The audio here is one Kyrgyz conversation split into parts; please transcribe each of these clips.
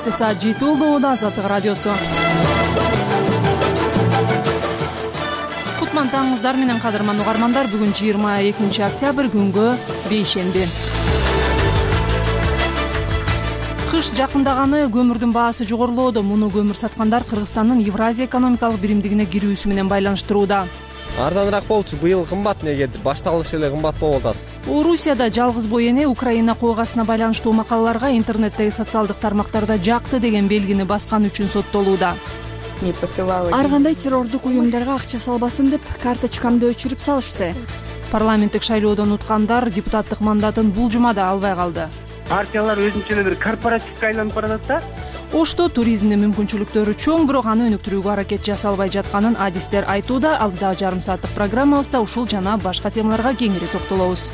Кечки саат 7 болду. Азаттык радиосу. Кутман таңыңыздар менен кадырман угармандар. Бүгүн 22 октябрь күнгө бейшемби. Кыш жакындаганы көмүрдүн баасы жогорулоодо. Муну көмүр саткандар Кыргызстандын Евразия экономикалык биримдигине кирүүсү менен байланыштырууда. Арзаныраак болчу, быйыл кымбат неге башталышы эле кымбат болуп атат. Орусияда жалгыз бой эне Украина куугасына байланыштуу макалаларга интернеттеги социалдык тармактарда жакты деген белгини баскан үчүн соттолууда. Ар кандай террордук уюмдарга акча салбасын деп карточкамды өчүрүп салышты. Парламенттик шайлоодон уткандар депутаттык мандатын бул жумада албай калды. Партиялар өзүнчө эле бир корпоративге айланып баратат да. Ошто туризмдин мүмкүнчүлүктөрү чоң, бирок аны өнүктүрүүгө аракет жасалбай жатканын адистер айтууда. Алдыдагы жарым сааттык программабызда ушул жана башка темаларга кеңири токтолобуз.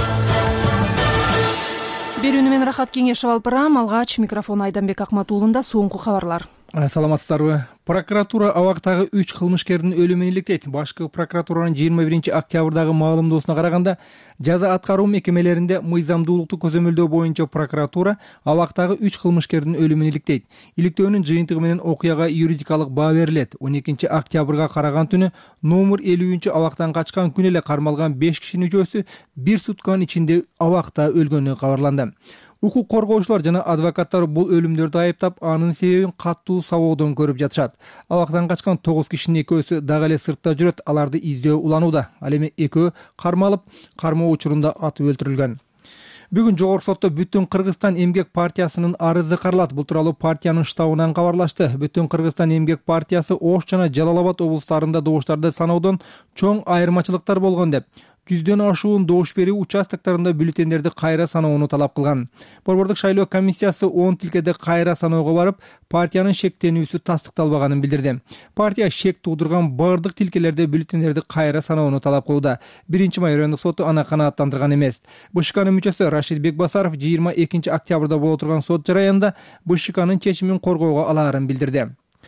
Берүүнү мен Рахат Кеңешев алып барам. Алгач микрофон Айданбек Акматуулунда. Соңку кабарлар. Саламатсыздарбы? Прокуратура абактагы 3 кылмышкердин өлүмүн иликтейт. Башкы прокуратуранын 21 октябрдагы маалымдоосуна караганда, жаза аткаруу мекемелеринде мыйзамдуулукту көзөмөлдөө боюнча прокуратура абактагы 3 кылмышкердин өлүмүн иликтейт. Иликтөөнүн жыйынтыгы менен окуяга юридикалык баа берилет. 12 октябрга караган түнү номер 50 абактан качкан күнү эле кармалган 5 кишинин үчөөсү 1 сутканын ичинде абакта өлгөнү кабарланды. Укук коргоочулар жана адвокаттар бул өлүмдөрдү айыптап, анын себебин каттуу сабоодон көрүп жатышат. Абактан качкан 9 кишинин экөөсү дагы эле сыртта жүрөт, аларды издөө уланууда. Ал эми экөө кармалып, кармоо учурунда атып өлтүрүлгөн. Бүгүн жогорку сотто Бүтүн Кыргызстан эмгек партиясынын арызы каралат. Бул тууралуу партиянын штабынан кабарлашты. Бүтүн Кыргызстан эмгек партиясы Ош жана Жалал Абад облустарында добуштарды саноодон чоң айырмачылыктар болгон деп, 100дөн ашуун добуш берүү участоктарында бюллетендерди кайра саноону талап кылган. Борбордук шайлоо комиссиясы 10 тилкеде кайра саноого барып, партиянын шектенүүсү тастыкталбаганын билдирди. Партия шек туудурган бардык тилкелерде бюллетендерди кайра саноону талап кылууда. 1-май райондук соту аны канааттандырган эмес. БШКнын мүчөсү Рашид Бекбасаров 22 октябрда боло турган сот жараянда БШКнын чечимин коргоого алаарын билдирди.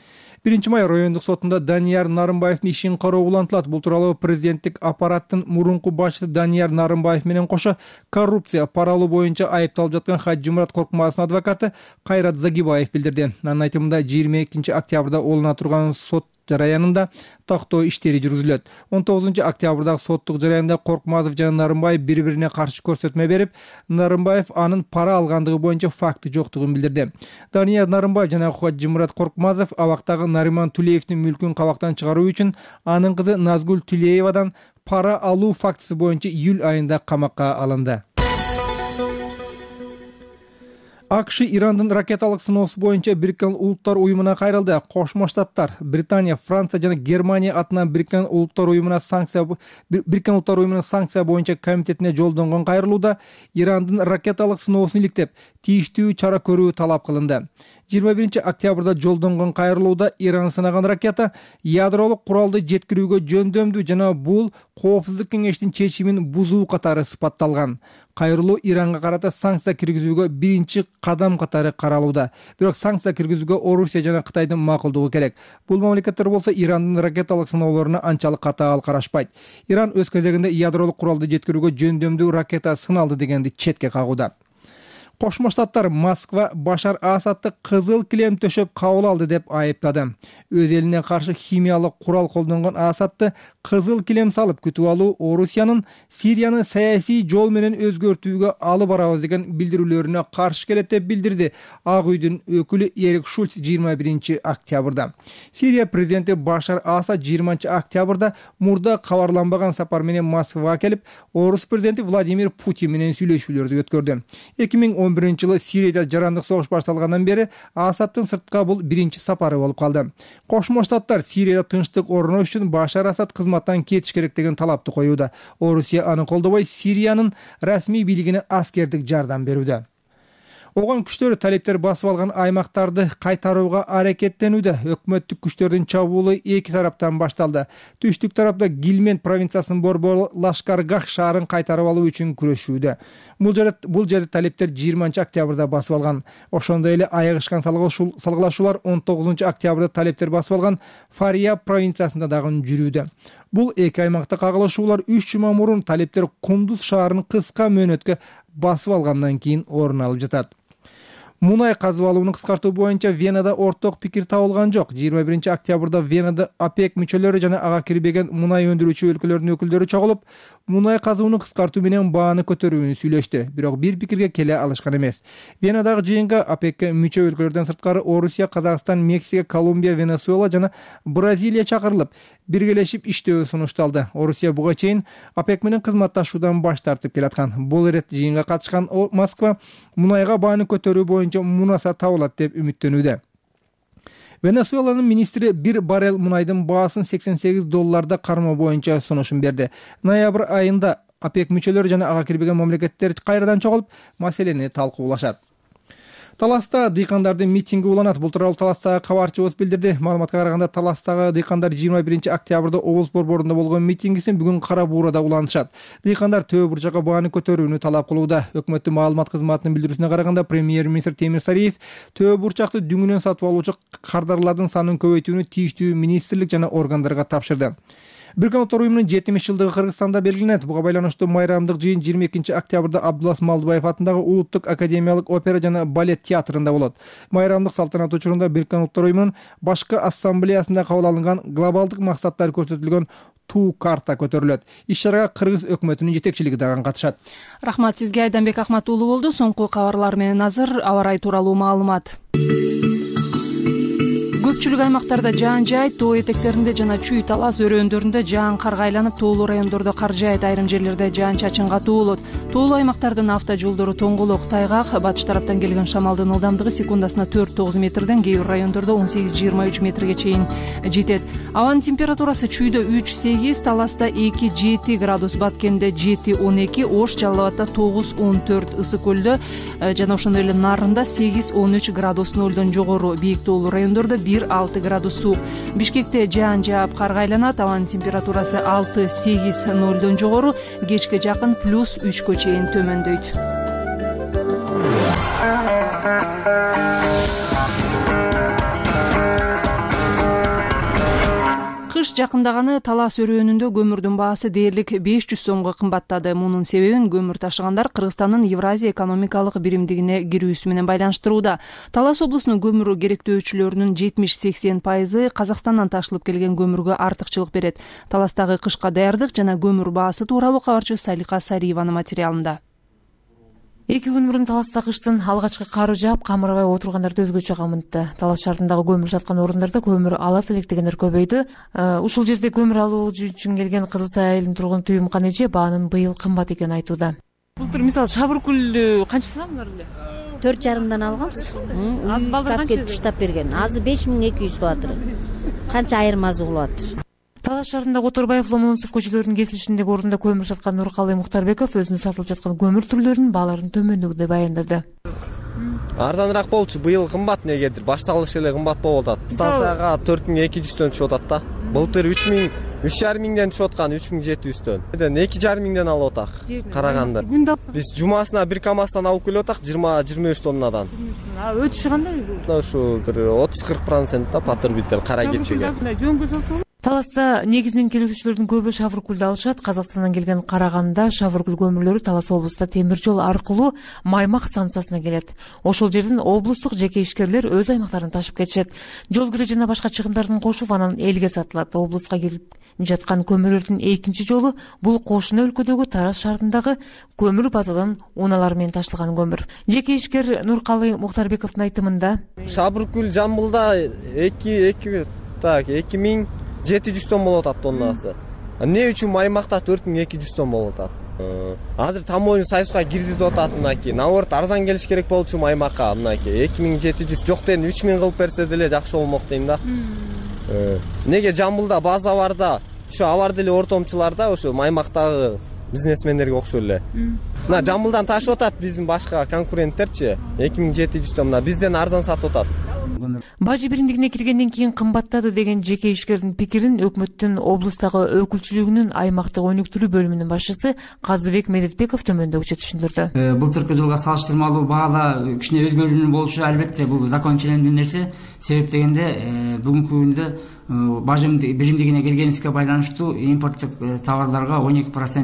1-май райондук сотунда Данияр Нарымбаевдин ишин кароо улантылат. Бул тууралуу президенттик аппараттын мурунку башчысы Данияр Нарымбаев менен кошо коррупция, пара алуу боюнча айыпталып жаткан Хаджимурат Коркмазовдун адвокаты Кайрат Загибаев билдирди. Анын айтымында 22 октябрда олуна турган сот жараянында токтоо иштери жүргүзүлөт. 19 октябрдагы соттук жараянда Коркмазов жана Нарымбаев бири-бирине каршы көрсөтмө берип, Нарымбаев анын пара алгандыгы боюнча факты жоктугун билдирди. Данияр Нарымбаев жана Хаджимурат Коркмазов абактагы Нариман Тулеевдин мүлкүн кабактан чыгаруу үчүн анын кызы Назгүл Тулеевадан пара алуу фактысы боюнча июль айында камакка алынды. АКШ Ирандын ракеталык сыноосу боюнча Бириккен Улуттар уюмуна кайрылды. Кошмо Штаттар, Британия, Франция жана Германия атынан Бириккен Улуттар уюмуна санкция боюнча комитетине жолдонгон кайрылууда Ирандын ракеталык сыноосун иликтеп, тийиштүү чара көрүү талап кылынды. 21 октябрда жолдонгон кайрылууда Иран сынаган ракета ядролук куралды жеткирүүгө жөндөмдүү жана бул Коопсуздук кеңештин чечимин бузуу катары сыпатталган. Кайрылуу Иранга карата санкция киргизүүгө биринчи кадам катары каралууда. Бирок санкция киргизүүгө Орусия жана Кытайдын макулдугу керек. Бул мамлекеттер болсо Ирандын ракеталык сыноолоруна анчалык катаал карашпайт. Иран өз кезегинде ядролук куралды жеткирүүгө жөндөмдүү ракета сыналды дегенди четке кагууда. Кошмо Штаттар Москва Башар Асадты кызыл килем төшөп кабыл алды деп айыптады. Өз элине каршы химиялык курал колдонгон Асадты кызыл килем салып күтүп алуу Орусиянын Сирияны саясий жол менен өзгөртүүгө алып барабыз деген билдирүүлөрүнө каршы келет деп билдирди Ак үйдүн өкүлү Эрик Шульц 21 октябрда. Сирия президенти Башар Асад 20 октябрда мурда кабарланбаган сапар менен Москвага келип, Орус президенти Владимир Путин менен сүйлөшүүлөрдү өткөрдү. 2011-жылы Сирияда жарандык согуш башталгандан бери Асадтын сыртка бул биринчи сапары болуп калды. Кошмо Штаттар Сирияда тынчтык орнотуш үчүн Башар Асад кызматтан кетиш керек деген талапты коюуда. Орусия аны колдобой, Сириянын расмий бийлигине аскердик жардам берүүдө. Оган күчтөр талептер басып алган аймактарды кайтарууга аракеттенүүдө. Өкмөттүк күчтөрдүн чабуулу эки тараптан башталды. Түштүк тарапта Гилмент провинциясынын Борбор Лашкаргах шаарын кайтарып алуу үчүн күрөшүүдө. Бул жерде талептер 20 октябрда басып алган. Ошондой эле айыгышкан салгылашуулар 19 октябрда талептер басып алган Фария провинциясында дагы жүрүүдө. Бул эки аймакта кагылышуулар 3 жума мурун талептер Кундуз шаарын кыска мөөнөткө басып алгандан кийин орун алып жатат. Мунай казып алууну кыскартуу боюнча Венада орток пикир табылган жок. 21 октябрда Венада ОПЕК мүчөлөрү жана ага кирбеген мунай өндүрүүчү өлкөлөрдүн өкүлдөрү чогулуп, мунай казууну кыскартуу менен бааны көтөрүүнү сүйлөштү. Бирок бир пикирге келе алышкан эмес. Венадагы жыйынга ОПЕКке мүчө өлкөлөрдөн сырткары Орусия, Казакстан, Мексика, Колумбия, Венесуэла жана Бразилия чакырылып, биргелешип иштөө сунушталды. Орусия буга чейин ОПЕК менен кызматташуудан баш тартып келаткан. Бул ирет жыйынга катышкан Москва мунайга бааны көтөрүү боюнча мунаса табылат деп үмүттөнүүдө. Венесуэланын министри 1 баррель мунайдын баасын $88 кармоо боюнча сунушун берди. Ноябрь айында ОПЕК мүчөлөрү жана ага кирбеген мамлекеттер кайрадан чогулуп, маселени талкуулашат. Таласта дыйкандардын митинги уланат. Бул тууралуу Таластагы кабарчыбыз билдирди. Маалыматка караганда Таластагы дыйкандар 21 октябрда облус борборунда болгон митингисин бүгүн Кара Буурада улантышат. Дыйкандар Төө бурчакка бааны көтөрүүнү талап кылууда. Өкмөттүн маалымат кызматынын билдирүүсүнө караганда премьер-министр Темир Сариев Төө бурчакты дүңүнөн сатып алуучу кардарлардын санын көбөйтүүнү тийиштүү министрлик жана органдарга тапшырды. Биргаттар уюмунун 70 жылдыгы Кыргызстанда белгиленет. Буга байланыштуу майрамдык жыйын 22 октябрда Абдулас Малдыбаев атындагы Улуттук академиялык опера жана балет театрында болот. Майрамдык салтанат учурунда Биргаттар уюмунун башкы ассамблеясында кабыл алынган глобалдык максаттар көрсөтүлгөн туу карта көтөрүлөт. Иш-чарага Кыргыз өкмөтүнүн жетекчилиги дагы катышат. Рахмат сизге, Айданбек Ахмат уулу болду. Соңку кабарлар менен азыр аба ырайы тууралуу маалымат. Көпчүлүк аймактарда жаан жаайт, тоо этектеринде жана Чүй Талас өрөөндөрүндө жаан карга айланып, тоолуу райондордо кар жаайт, айрым жерлерде жаан чачын катуу болот. Тоолуу аймактардын автожолдору тоңголок, тайгак, батыш тараптан келген шамалдын ылдамдыгы секундасына 4-9 метрден, кээ бир райондордо 18-23 метрге чейин жетет. Абанын температурасы Чүйдө 3-8, Таласта 2-7 градус, Баткенде 7-12, Ош, Жалал Абадда 9-14, Ысык көлдө жана ошондой эле Нарында 8-13 градус нөлдөн жогору, бийик тоолуу райондордо 1-6 градус суук. Бишкекте жаан жаап карга айланат, абанын температурасы 6-8 нөлдөн жогору, кечке жакын +3 чейин төмөндөйт. Кыш жакындаганы Талас өрөөнүндө көмүрдүн баасы дээрлик 500 сомго кымбаттады. Мунун себебин көмүр ташыгандар Кыргызстандын Евразия экономикалык биримдигине кирүүсү менен байланыштырууда. Талас облусунун көмүр керектөөчүлөрүнүн 70-80% Казакстандан ташылып келген көмүргө артыкчылык берет. Таластагы кышка даярдык жана көмүр баасы тууралуу кабарчыбыз Салика Сариеванын материалында. Эки күн мурун Таласта кыштын алгачкы кары жаап, камырабай отургандарды өзгөчө камынтты. Талас шаарындагы көмүр жаткан орундарда көмүр алат элек дегендер көбөйдү. Ушул жерде көмүр алуу үчүн келген Кызыл Сай айылынын тургуну Түйүмкан эже баанын быйыл кымбат экенин айтууда. Былтыр мисалы Шабыркүлдү канчадан алдыңар эле? 4,5 алганбыз. Аз балдар кетип штап берген. Азы 5200 туатыр. Канча айырмасы болуп атыр. Талас шаарындагы Оторбаев, Ломоносов көчөлөрүнүн кесилишиндеги орунда көмүр жаткан Нуркалый Мухтарбеков өзүнүн сатылып жаткан көмүр түрлөрүнүн бааларынын төмөндүгүндө баяндады. Арзаныраак болчу, быйыл кымбат негедир. Башталыш эле кымбат болуп атат. Станцияга 4200 түшүп атат да. Былтыр 3,5 түшүп аткан 3700. 2,5 алып атак. Караганда. Биз жумасына бир камаздан алып келип атак 20-23 тоннадан. Өтүшү кандай? Ушу бир 30-40% да патыр биттер кара кечеге. Таласта негизинен келүүчүлөрдүн көбү Шавыркүлдү алышат. Казакстандан келген Караганда Шавыркүл көмүрлөрү Талас облустта темир жол аркылуу Маймак станциясына келет. Ошол жерден облустук жеке ишкерлер өз аймактарын ташып кетишет. Жол кире жана башка чыгымдарын кошуп, анан элге сатылат. Облуска келип жаткан көмүрлөрдүн экинчи жолу бул кошуна өлкөдөгү Тараз шаарындагы көмүр базадан унаалар менен ташылган көмүр. Жеке ишкер Нуркалый Мухтарбековдун айтымында Шабыркүл Жамбылда 2700 тонн болуп атат тоннасы. Эмне үчүн Маймакта 4200 тонн болуп атат? Азыр Тамойнун Союзга кирди деп атат мынакей. Наоборот, арзан келиш керек болчу Маймакка мынакей. 2700 жок ден 3000 кылып берсе деле жакшы болмок дейм да. Неге Жамбылда база бар да, ошо алар деле ортомчуларда ошо Маймактагы бизнесмендерге окшой эле. Мына Жамбылдан ташып атат биздин башка конкуренттерчи 2700 тонна бизден арзан сатып атат. Бажы биримдигине киргенден кийин кымбаттады деген жеке ишкердин пикирин өкмөттүн облустагы өкүлчүлүгүнүн аймактык өнүктүрүү бөлүмүнүн башчысы Казыбек Медетбеков төмөндөгүчө түшүндүрдү. Былтыркы жылга салыштырмалуу баада кичине өзгөрүүнүн болушу албетте бул закон ченемдүү нерсе. Себеп дегенде бүгүнкү күндө бажы биримдигине келгенибизге байланыштуу импорттук товарларга 12%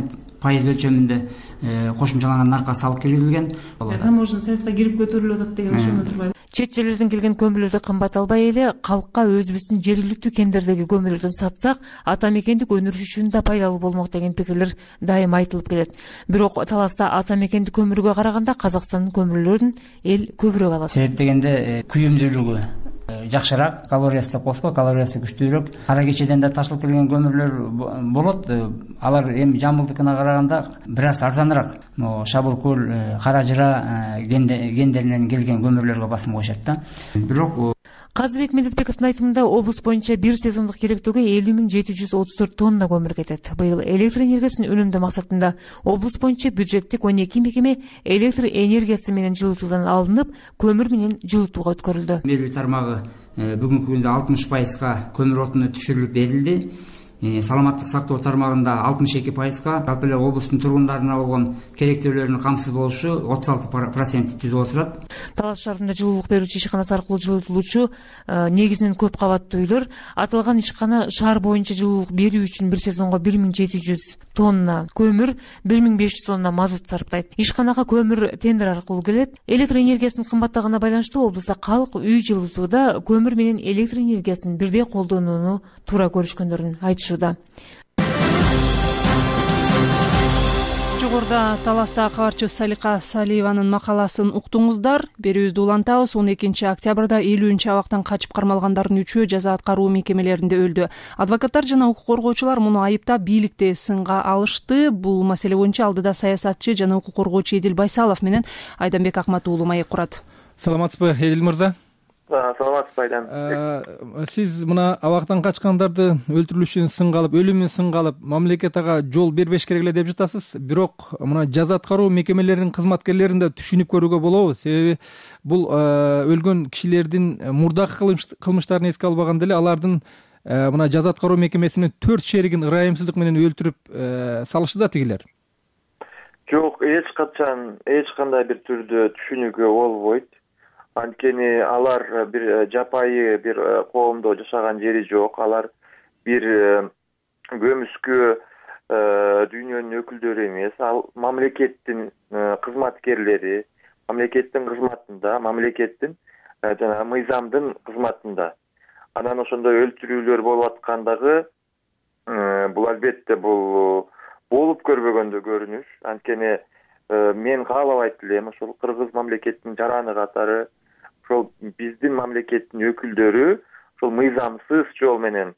пайыз өлчөмүндө кошумчаланган наркка салып киргизилген. Таможня средства кирип көтөрүлүп атат деген ошону турбайбы? Чет жерлерден келген көмүрлөрдү кымбат албай эле калкка өзүбүздүн жергиликтүү кендердеги көмүрлөрдөн сатсак, ата мекендик өндүрүш үчүн да пайдалуу болмок деген пикирлер дайыма айтылып келет. Бирок Таласта ата мекендик көмүргө караганда Казакстандын көмүрлөрүн эл көбүрөөк алат. Себеп дегенде күйүмдүүлүгү жакшыраак, калориясы кошко, калориясы күчтүүрөөк. Кара кечеден да ташылып келген көмүрлөр болот. Алар эми жамбылдыкына караганда бир аз арзаныраак. Шабыл көл, Кара Жыра кендеринен келген көмүрлөргө басым коюшат да. Бирок Казыбек Медетбековдун айтымында облус боюнча бир сезондук керектөөгө 50.734 тонна көмүр кетет. Быйыл электр энергиясын үнөмдөө максатында облус боюнча бюджеттик 12 мекеме электр энергиясы менен жылытуудан алынып, көмүр менен жылытууга өткөрүлдү. Берүү тармагы бүгүнкү күндө 60%га көмүр отуну түшүрүлүп берилди. Саламаттык сактоо тармагында 62%га, жалпы эле облустун тургундарына болгон керектөөлөрүнүн камсыз болушу 36% түзүп отурат. Талас шаарында жылуулук берүүчү ишканасы аркылуу жылытылуучу негизинен көп кабаттуу үйлөр. Аталган ишкана шаар боюнча жылуулук берүү үчүн бир сезонго 1700 тонна көмүр, 1500 тонна мазут сарптайт. Ишканага көмүр тендер аркылуу келет. Электр энергиясынын кымбаттаганына байланыштуу облустта калк үй жылытууда көмүр менен электр энергиясын бирдей колдонууну туура көрүшкөндөрүн айтышууда. Жогоруда Таласта кабарчы Салика Салиеванын макаласын уктуңуздар. Берүүбүздү улантабыз. 12 октябрда 50 абактан качып кармалгандардын 3-өө жаза аткаруу мекемелеринде өлдү. Адвокаттар жана укук коргоочулар муну айыптап бийликти сынга алышты. Бул маселе боюнча алдыда саясатчы жана укук коргоочу Эдил Байсалов менен Айданбек Акмат уулу маек курат. Саламатсызбы, Эдил мырза? Саламатсызбы, Айдан. Сиз мына абактан качкандарды өлтүрүлүшүн сынга алып, өлүмүн сынга алып, мамлекет ага жол бербеш керек эле деп жатасыз. Бирок мына жаза аткаруу мекемелеринин кызматкерлерин да түшүнүп көрүүгө болобу? Себеби бул өлгөн кишилердин мурдакы кылмыштарын эске албаганда эле алардын мына жаза аткаруу мекемесинин 4 шеригин ырайымсыздык менен өлтүрүп салышты да тигилер. Жок, эч кандай бир түрдө түшүнүүгө болбойт. Анткени алар бир жапайы бир коомдо жашаган жери жок. Алар бир көмүскө дүйнөнүн өкүлдөрү эмес. Ал мамлекеттин кызматкерлери, мамлекеттин кызматында, мамлекеттин жана мыйзамдын кызматында. Анан ошондой өлтүрүүлөр болуп аткандыгы бул албетте бул болуп көрбөгөндө көрүнүш. Анткени мен каалабайт элем ошол кыргыз мамлекетинин жараны катары ошол биздин мамлекеттин өкүлдөрү ошол мыйзамсыз жол менен,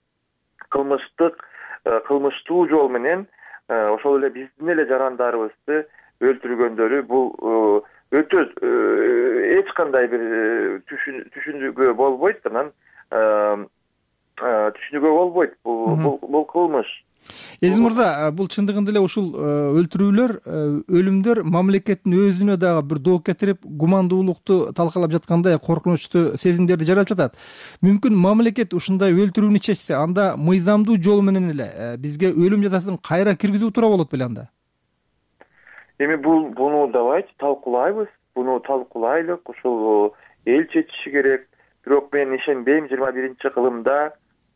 кылмыштуу жол менен ошол эле биздин эле жарандарыбызды өлтүргөндөрү бул өтө эч кандай бир түшүнүүгө болбойт. Анан түшүнүүгө болбойт. Бул кылмыш. Эдил мырза, бул чындыгында эле ушул өлтүрүүлөр, өлүмдөр мамлекеттин өзүнө дагы бир доо кетирип, гумандуулукту талкалап жаткандай коркунучтуу сезимдерди жаратып жатат. Мүмкүн мамлекет ушундай өлтүрүүнү чечсе, анда мыйзамдуу жол менен эле бизге өлүм жазасын кайра киргизүү туура болот беле анда? Эми буну давайте талкуулайбыз. Буну талкуулайлык, ушул эл чечиши керек. Бирок мен ишенбейм 21-кылымда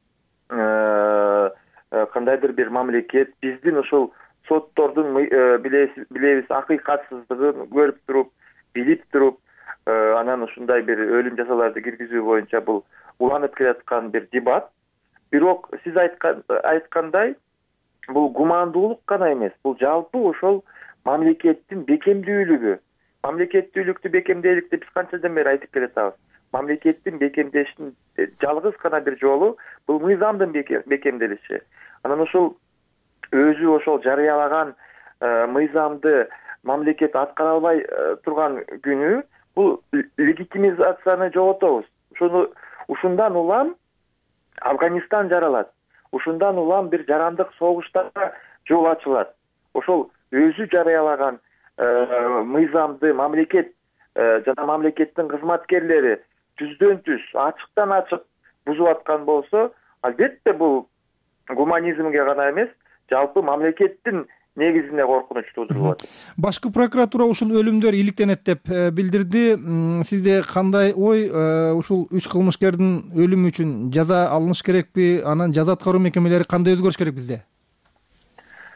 кандайдыр бир мамлекет биздин ушул соттордун билебиз акыйкатсыздыгын көрүп туруп, билип туруп, анан ушундай бир өлүм жазаларды киргизүү боюнча бул уланып келаткан бир дебат. Бирок сиз айткандай бул гумандуулук гана эмес, бул жалпы ошол мамлекеттин бекемдүүлүгү. Мамлекеттүүлүктү бекемдейлик деп биз канчадан бери айтып келатабыз. Мамлекеттин бекемдештин жалгыз гана бир жолу бул мыйзамдын бекемделиши. Анан ошол өзү ошол жарыялаган мыйзамды мамлекет аткара албай турган күнү бул легитимизацияны жоготобуз. Ушундан улам Афганистан жаралат. Ушундан улам бир жарандык согуштарга жол ачылат. Ошол өзү жарыялаган мыйзамды мамлекет жана мамлекеттин кызматкерлери жүздөн жүз ачыктан ачык бузуп аткан болсо, албетте бул гуманизмге гана эмес, жалпы мамлекеттин негизине коркунуч туудуруп атат. Башкы прокуратура ушул өлүмдөр иликтенет деп билдирди. Сизде кандай ой? Ушул 3 кылмышкердин өлүмү үчүн жаза алыныш керекпи? Анан жаза аткаруу мекемелери кандай өзгөрүш керек бизде?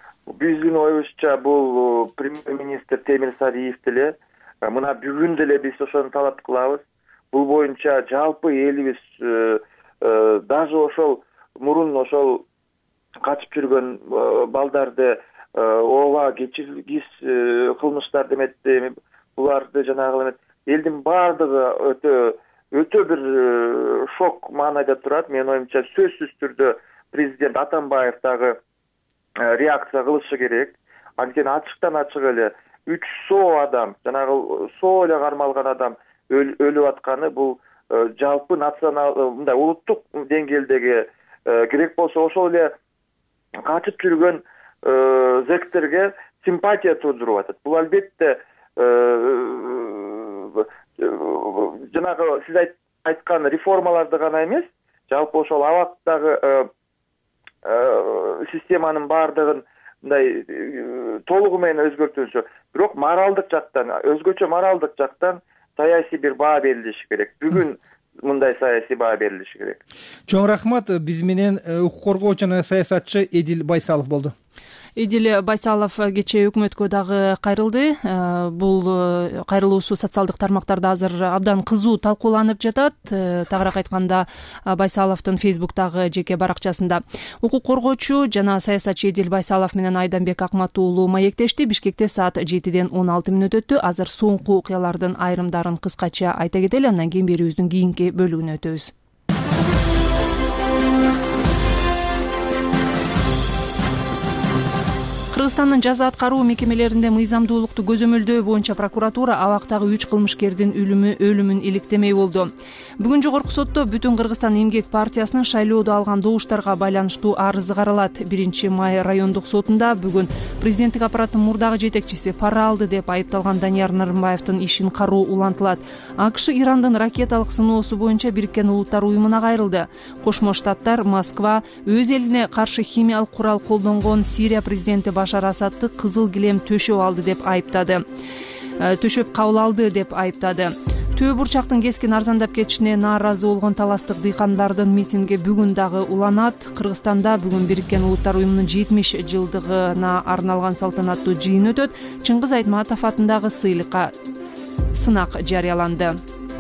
биздин оюбузча бул премьер-министр Темир Сариев деле мына бүгүн деле биз ошону талап кылабыз. Бул боюнча жалпы элибиз даже ошол мурун ошол качып жүргөн балдарды ооба кечиргис кылмыштарды эметти, буларды жанагы эметти. Элдин баардыгы өтө бир шок маанайда турат. Менин оюмча сөзсүз түрдө президент Атамбаев дагы реакция кылышы керек. Анткени ачыктан ачык эле 300 адам, жанагы соо эле кармалган адам өлүп атканы бул жалпы национал мындай улуттук деңгээлдеги керек болсо ошол эле качып жүргөн зектерге симпатия туудуруп атат. Бул албетте жанагы сиз айткан реформаларды гана эмес, жалпы ошол абактагы системанын баардыгын мындай толугу менен өзгөртүүсү. Бирок моралдык жактан, өзгөчө моралдык жактан саясий бир баа берилиши керек. Бүгүн мындай саясий баа берилиши керек. Чоң рахмат. Биз менен укук коргоочу жана саясатчы Эдил Байсалов болду. Эдил Байсалов кечээ өкмөткө дагы кайрылды. Бул кайрылуусу социалдык тармактарда азыр абдан кызуу талкууланып жатат. Тагыраак айтканда Байсаловдун Facebook'тагы жеке баракчасында. Укук коргоочу жана саясатчы Эдил Байсалов менен Айданбек Акмат уулу маектешти. Бишкекте саат 7-ден 16 мүнөт өттү. Азыр соңку окуялардын айрымдарын кыскача айта кетели, андан кийин берүүбүздүн кийинки бөлүгүнө өтөбүз. Кыргызстандын жаза аткаруу мекемелеринде мыйзамдуулукту көзөмөлдөө боюнча прокуратура абактагы 3 кылмышкердин өлүмүн иликтемей болду. Бүгүн жогорку сотто Бүтүн Кыргызстан эмгек партиясынын шайлоодо алган добуштарга байланыштуу арызы каралат. 1-май райондук сотунда бүгүн президенттик аппараттын мурдагы жетекчиси пара алды деп айыпталган Данияр Нарымбаевдин ишин кароо улантылат. АКШ Ирандын ракеталык сыноосу боюнча Бириккен Улуттар уюмуна кайрылды. Кошмо Штаттар Москва өз элине каршы химиялык курал колдонгон Сирия президенти Башар Асадты кызыл килем төшөп алды деп айыптады. Төшөп кабыл алды деп айыптады. Төө бурчактын кескин арзандап кетишине нааразы болгон таластык дыйкандардын митинги бүгүн дагы уланат. Кыргызстанда бүгүн Бириккен Улуттар уюмунун 70 жылдыгына арналган салтанаттуу жыйын өтөт. Чыңгыз Айтматов атындагы сыйлыкка сынак жарыяланды.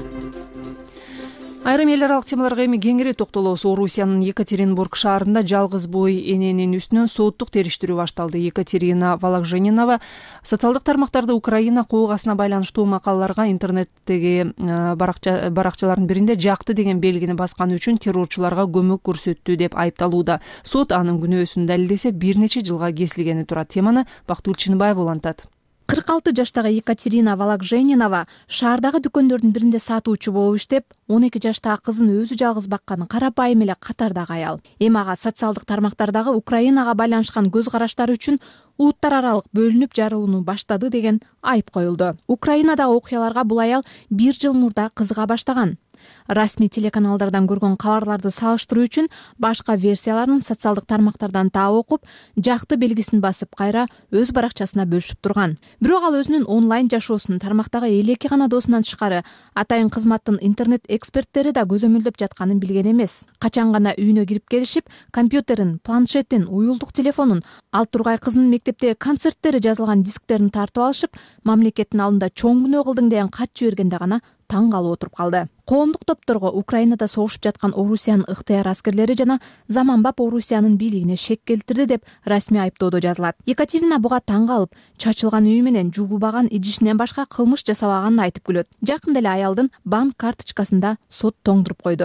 Айрым эл аралык темаларга эми кеңири токтолобуз. Орусиянын Екатеринбург шаарында жалгыз бой эненин үстүнөн соттук териштирүү башталды. Екатерина Вологженинова социалдык тармактарда Украина куугасына байланыштуу макалаларга интернеттеги баракчалардын биринде жакты деген белгини басканы үчүн террорчуларга көмөк көрсөттү деп айыпталууда. Сот анын күнөөсүн далилдесе бир нече жылга кесилгени турат. Теманы Бактыгүл Чыныбаева улантат. 46 жаштагы Екатерина Вологженинова шаардагы дүкөндөрдүн биринде сатуучу болуп иштеп, 12 жаштагы кызын өзү жалгыз баккан карапайым эле катардагы аял. Эми ага социалдык тармактардагы Украинага байланышкан көз караштары үчүн улуттар аралык бөлүнүп жарылууну баштады деген айып коюлду. Украинадагы окуяларга бул аял 1 жыл мурда кызыга баштаган. Расмий телеканалдардан көргөн кабарларды салыштыруу үчүн башка версияларын социалдык тармактардан таап окуп, жакты белгисин басып кайра өз баракчасына бөлүшүп турган. Бирок ал өзүнүн онлайн жашоосун тармактагы элеки гана досунан тышкары атайын кызматтын интернет эксперттери да көзөмөлдөп жатканын билген эмес. Качан гана үйүнө кирип келишип, компьютерин, планшетин, уюлдук телефонун, ал тургай кызынын мектепте концерттери жазылган дисктерин тартып алышып, мамлекеттин алдында чоң күнөө кылдың деген кат жибергенде гана таң калып отуруп калды. Коомдук топторго Украинада согушуп жаткан Орусиянын ыктыяр аскерлери жана заманбап Орусиянын бийлигине шек келтирди деп расмий айыптоодо жазылат. Екатерина буга таң калып, чачылган үйү менен жугулбаган идишинен башка кылмыш жасабаганын айтып күлөт. Жакында эле аялдын банк карточкасында сот тоңдуруп койду.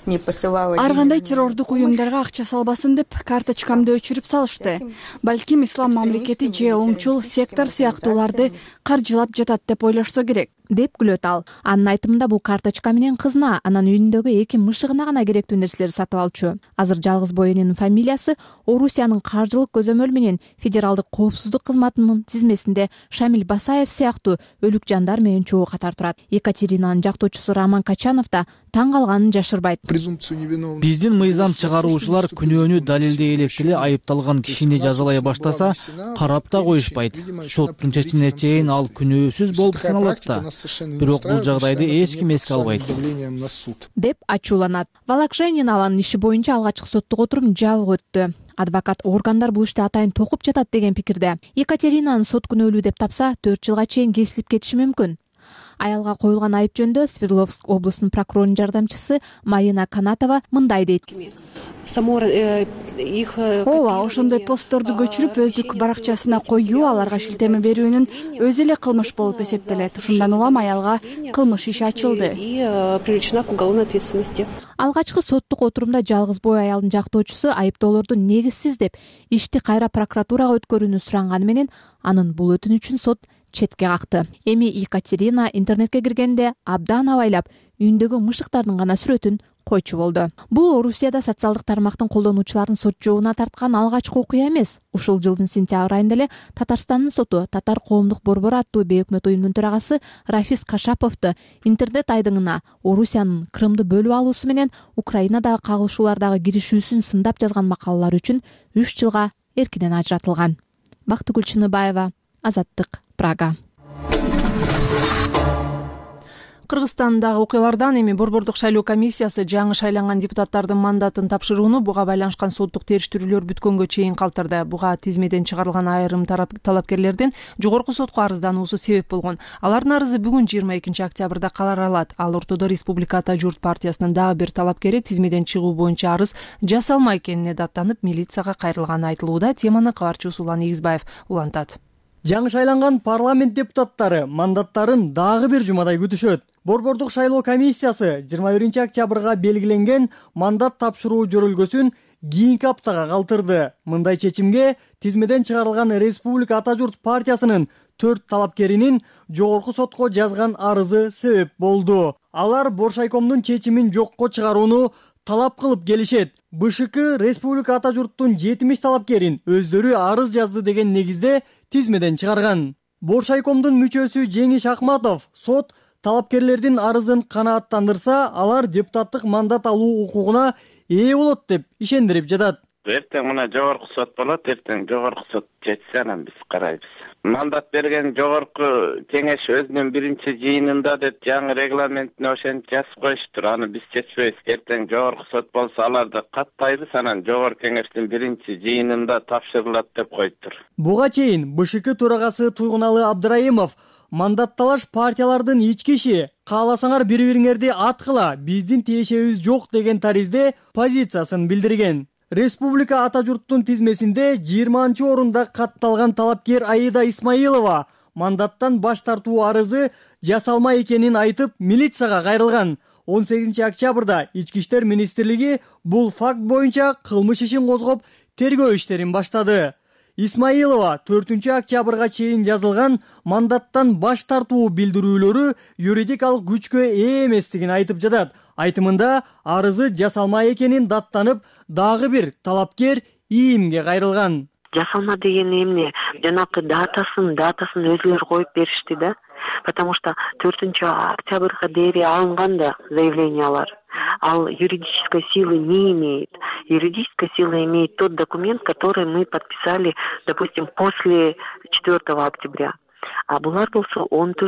Ар кандай террордук уюмдарга акча салбасын деп карточкамды өчүрүп салышты. Балким ислам мамлекети же оңчул сектор сыяктууларды каржылап жатат деп ойлошсо керек, деп күлөт ал. Анын айтымында бул карточка менен кызына, анан үйүндөгү 2 мышыгына гана керектүү нерселерди сатып алчу. Азыр жалгыз бой эненин фамилиясы Орусиянын каржылык көзөмөл менен федералдык коопсуздук кызматынын тизмесинде Шамил Басаев сыяктуу өлүк жандар менен чогуу катар турат. Екатеринанын жактоочусу Роман Качанов да таң калганын жашырбайт. Биздин мыйзам чыгаруучулар күнөөнү далилдей элек эле айыпталган кишини жазалай баштаса, карап да коюшпайт. Соттун чечимине чейин ал күнөөсүз болуп саналат да. Бирок бул жагдайды эч ким эске албайт, деп ачууланат. Вологженинованын иши боюнча алгачкы соттук отурум жабык өттү. Адвокат органдар бул ишти атайын токуп жатат деген пикирде. Екатеринаны сот күнөөлүү деп тапса 4 жылга чейин кесилип кетиши мүмкүн. Аялга коюлган айып жөнүндө Свердловск облусунун прокурорунун жардамчысы Марина Канатова мындай дейт. Ооба, ошондой постторду көчүрүп өздүк баракчасына коюу, аларга шилтеме берүүнүн өзү эле кылмыш болуп эсептелет. Ушундан улам аялга кылмыш иши ачылды. Алгачкы соттук отурумда жалгыз бой аялдын жактоочусу айыптоолорду негизсиз деп ишти кайра прокуратурага өткөрүүнү суранганы менен анын бул өтүнүчүн сот четке какты. Эми Екатерина интернетке киргенде абдан абайлап үйүндөгү мышыктардын гана сүрөтүн койчу болду. Бул Орусияда социалдык тармактын колдонуучуларын сот жообуна тарткан алгачкы окуя эмес. Ушул жылдын сентябрь айында эле Татарстандын соту Татар коомдук борбору аттуу бейөкмөт уюмдун төрагасы Рафис Кашаповду интернет айдыңына Орусиянын Крымды бөлүп алуусу менен Украинадагы кагылышуулардагы киришүүсүн сындап жазган макалалар үчүн 3 жылга эркинен ажыратылган. Бактыгүл Чыныбаева, Азаттык, Прага. Кыргызстандагы окуялардан эми Борбордук шайлоо комиссиясы жаңы шайланган депутаттардын мандатын тапшырууну буга байланышкан соттук териштирүүлөр бүткөнгө чейин калтырды. Буга тизмеден чыгарылган айрым талапкерлердин жогорку сотко арыздануусу себеп болгон. Алардын арызы бүгүн 22 октябрда каралат. Ал ортодо Республика Ата журт партиясынын дагы бир талапкери тизмеден чыгуу боюнча арыз жасалмай экенине даттанып милицияга кайрылганы айтылууда. Теманы кабарчыбыз Улан Игизбаев улантат. Жаңы шайланган парламент депутаттары мандаттарын дагы бир жумадай күтүшөт. Борбордук шайлоо комиссиясы 21 октябрга белгиленген мандат тапшыруу жөрөлгөсүн кийинки аптага калтырды. Мындай чечимге тизмеден чыгарылган Республика Ата журт партиясынын 4 талапкеринин жогорку сотко жазган арызы себеп болду. Алар Боршайкомдун чечимин жокко чыгарууну талап кылып келишет. БШК Республика Ата журттун 70 талапкерин өздөрү арыз жазды деген негизде тизмеден чыгарган. Боршайкомдун мүчөсү Жеңиш Акматов сот талапкерлердин арызын канааттандырса, алар депутаттык мандат алуу укугуна ээ болот деп ишендирип жатат. Эртең мына жогорку сот болот, эртең жогорку сот чечсе анан биз карайбыз. Мандат берген жогорку кеңеш өзүнүн биринчи жыйынында деп жаңы регламентине ошентип жазып коюштур. Аны биз чечпейбиз. Эртең жогорку сот болсо аларды каттайбыз, анан жогорку кеңештин биринчи жыйынында тапшырылат деп коюптур. Буга чейин БШК төрагасы Туйгуналы Абдрайымов мандатталаш партиялардын ички иши, кааласаңар бири-бириңерди аткыла, биздин тиешебиз жок деген таризде позициясын билдирген. Республика Ата журттун тизмесинде 20-орунда катталган талапкер Аида Исмаилова мандаттан баш тартуу арызы жасалмай экенин айтып милицияга кайрылган. 18 октябрда Ички иштер министрлиги бул факт боюнча кылмыш ишин козгоп, тергөө иштерин баштады. Исмаилова 4 октябрга чейин жазылган мандаттан баш тартуу билдирүүлөрү юридикалык күчкө ээ эместигин айтып жатат. Айтымында арызы жасалмай экенин даттанып, дагы бир талапкер ийимге кайрылган. Жасалма деген эмне? Жанакы датасын өзүлөр коюп беришти да. Потому что 4 октябрга дейри алынган да заявлениялар. Ал юридической силы не имеет. Юридическая сила имеет тот документ, который мы подписали, допустим, после 4 октября. А булар болсо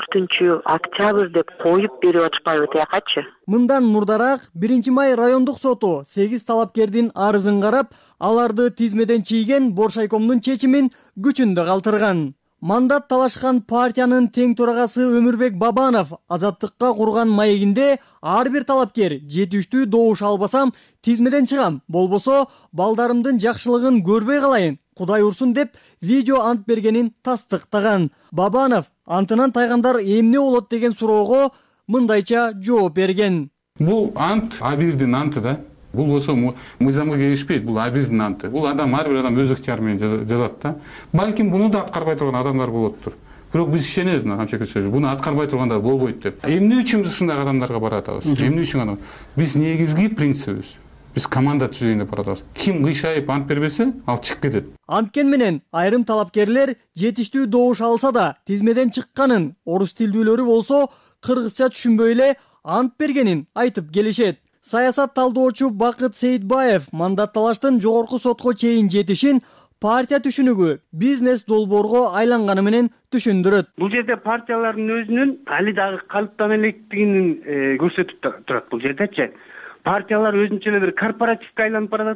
14 октябрь деп коюп берип атышпайбы таякачы? Мындан мурдараак 1 май райондук соту 8 талапкердин арызын карап, аларды тизмеден чийген Боршайкомдун чечимин күчүндө калтырган. Мандат талашкан партиянын тең төрагасы Өмүрбек Бабанов Азаттыкка курган маегинде ар бир талапкер жетиштүү добуш албасам тизмеден чыгам, болбосо балдарымдын жакшылыгын көрбөй калайын, Кудай урсун деп видео ант бергенин тастыктаган. Бабанов антынан тайгандар эмне болот деген суроого мындайча жооп берген. Бул ант Абирдин анты да. Бул болсо мыйзамга келишпейт, бул Абирдин анты. Бул адам ар бир адам өз ыктыяры менен жазат да. Балким буну да аткарбай турган адамдар болоптур. Бирок биз ишенебиз мына камчакечер. Буну аткарбай тургандар болбойт деп. Эмне үчүн биз ушундай адамдарга баратабыз? Эмне үчүн аны? Биз негизги принцибибиз. Биз команда түзөйүн деп баратабыз. Ким кыйшайып ант бербесе, ал чыгып кетет. Анткен менен айрым талапкерлер жетиштүү добуш алса да, тизмеден чыкканын, орус тилдүүлөрү болсо кыргызча түшүнбөй эле ант бергенин айтып келишет. Саясат талдоочу Бакыт Сейитбаев мандатталаштын жогорку сотко чейин жетишин партия түшүнүгү бизнес долбоорго айланганы менен түшүндүрөт. Бул жерде партиялардын өзүнүн али дагы калыптана электигин көрсөтүп турат бул жердечи. Партиялар өзүнчө эле бир корпоративге айланып баратат да.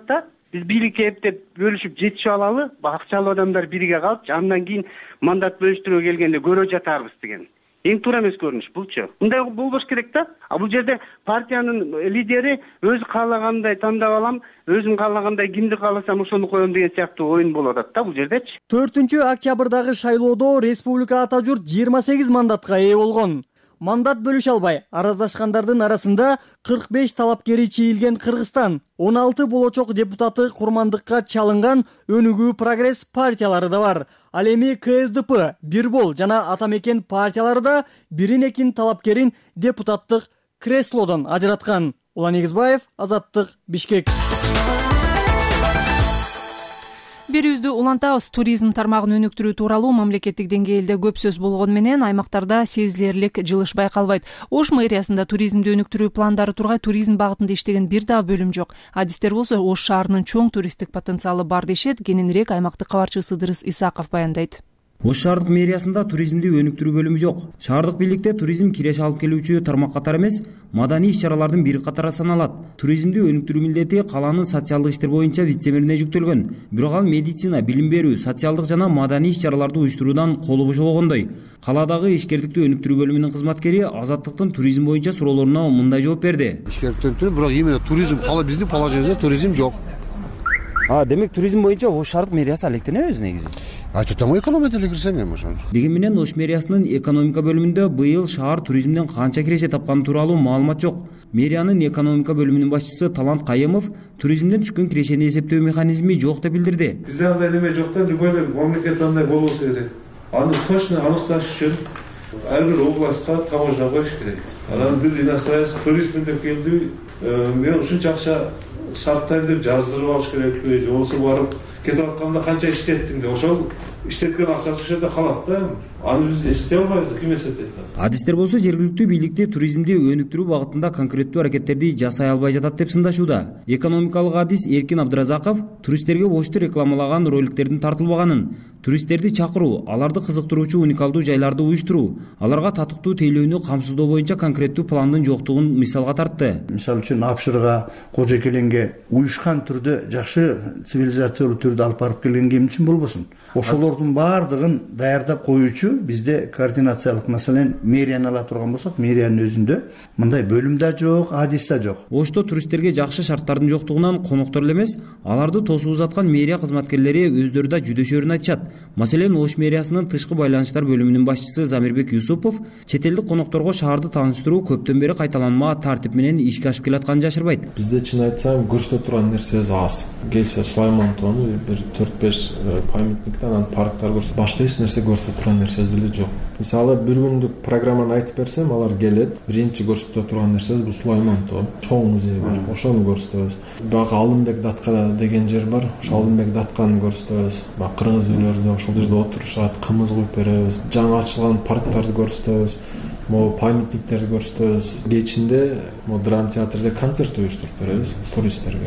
биз бийликке эптеп бөлүшүп жетишип алалы, акчалуу адамдар бирге калып, андан кийин мандат бөлүштүрүүгө келгенде көрө жатарбыз деген. Эң туура эмес көрүнүш булчу. Мындай болбош керек да. Бул жерде партиянын лидери өзү каалагандай тандап алам, өзүм каалагандай кимди кааласам ошону коем деген сыяктуу оюн болуп атат да бул жердечи. 4-октябрдагы шайлоодо республика ата журт 28 мандатка ээ болгон. Мандат бөлүшө албай араздашкандардын арасында 45 талапкери чийилген Кыргызстан, 16 болочок депутаты курмандыкка чалынган Өнүгүү Прогресс партиялары да бар. Ал эми КСДП, Бирбол жана Атамекен партиялары да бирин-экин талапкерин депутаттык креслодон ажыраткан. Улан Эгизбаев, Азаттык, Бишкек. Берүүбүздү улантабыз. Туризм тармагын өнүктүрүү тууралуу мамлекеттик деңгээлде көп сөз болгону менен аймактарда сезилерлик жылыш байкалбайт. Ош мэриясында туризмди өнүктүрүү пландары тургай туризм багытында иштеген бир дагы бөлүм жок. Адистер болсо Ош шаарынын чоң туристтик потенциалы бар дешет. Кененирээк аймактык кабарчысы Ыдырыс Исаков баяндайт. Ош шаардык мэриясында туризмди өнүктүрүү бөлүмү жок. Шаардык бийликте туризм киреш алып келүүчү тармак катары эмес, маданий иш-чаралардын бири катары саналат. Туризмди өнүктүрүү милдети калаанын социалдык иштер боюнча вице-мэрине жүктөлгөн. Бирок ал медицина, билим берүү, социалдык жана маданий иш-чараларды уюштуруудан колу бошобогондой. Калаадагы ишкердикти өнүктүрүү бөлүмүнүн кызматкери Азаттыктын туризм боюнча суроолоруна мындай жооп берди. Ишкердиктен бирок именно туризм, биздин положениябызда туризм жок. Демек туризм боюнча Ош шаардык мэриясы алектенебиз негизи. Айтам экономия деле кирсем эми ошону. Деген менен Ош мэриясынын экономика бөлүмүндө быйыл шаар туризмден канча киреше тапканы тууралуу маалымат жок. Мэриянын экономика бөлүмүнүн башчысы Талант Кайымов туризмден түшкөн кирешени эсептөө механизми жок деп билдирди. Бизде андай неме жок да, любой мамлекет андай болбосо керек. Аны точно аныкташ үчүн ар бир областка таможня коюш керек. Анан бир иностранец туризм деп келди, мен ушунча акча сарптайм деп жаздырып алыш керекпи, же болбосо барып кетип атканда канча иштеттиң деп, ошол иштеткен акчасы ошол жерде калат да. Аны биз эсептей албайбыз, ким эсептейт? Адистер болсо жергиликтүү бийликти туризмди өнүктүрүү багытында конкреттүү аракеттерди жасай албай жатат деп сындашууда. Экономикалык адис Эркин Абдыразаков туристтерге Ошто рекламалаган роликтердин тартылбаганын, туристтерди чакыруу, аларды кызыктыруучу уникалдуу жайларды уюштуруу, аларга татыктуу тейлөөнү камсыздоо боюнча конкреттүү пландын жоктугун мисалга тартты. Мисалы үчүн Апшырга, Кожокеленге уюшкан түрдө жакшы цивилизациялуу түрдө алып барып келген ким үчүн болбосун. Ошолордун баардыгын даярдап коюучу бизде координациялык, маселен, мэрияны ала турган болсок, мэриянын өзүндө мындай бөлүм да жок, адис да жок. Ошто туристтерге жакшы шарттардын жоктугунан коноктор эле эмес, аларды тосуп узаткан мэрия кызматкерлери өздөрү да жүдөшөрүн айтышат. Маселен, Ош мэриясынын тышкы байланыштар бөлүмүнүн башчысы Замирбек Юсупов четелдик конокторго шаарды тааныштыруу көптөн бери кайталанма тартип менен ишке ашып келатканын жашырбайт. Бизде чын айтсам көрсөтө турган нерсебиз аз. Келсе Сулаймонтоону бир 4-5 памятниктен анан парктар көрсөтөт. Башка эч нерсе көрсөтө турган нерсебиз деле жок. Мисалы, бир күндүк программаны айтып берсем, алар келет. Биринчи көрсөтө турган нерсебиз бул Сулаймонтоо. Чоң музей бар. Ошону көрсөтөбүз. Бага Алымбек датка деген жер бар. Ошо Алымбек датканы көрсөтөбүз. Кыргыз үйлөрдө ошол жерде отурушат, кымыз куюп беребиз. Жаңы ачылган парктарды көрсөтөбүз. Могу памятниктерди көрсөтөбүз. Кечинде драма театрда концерт уюштуруп беребиз туристтерге.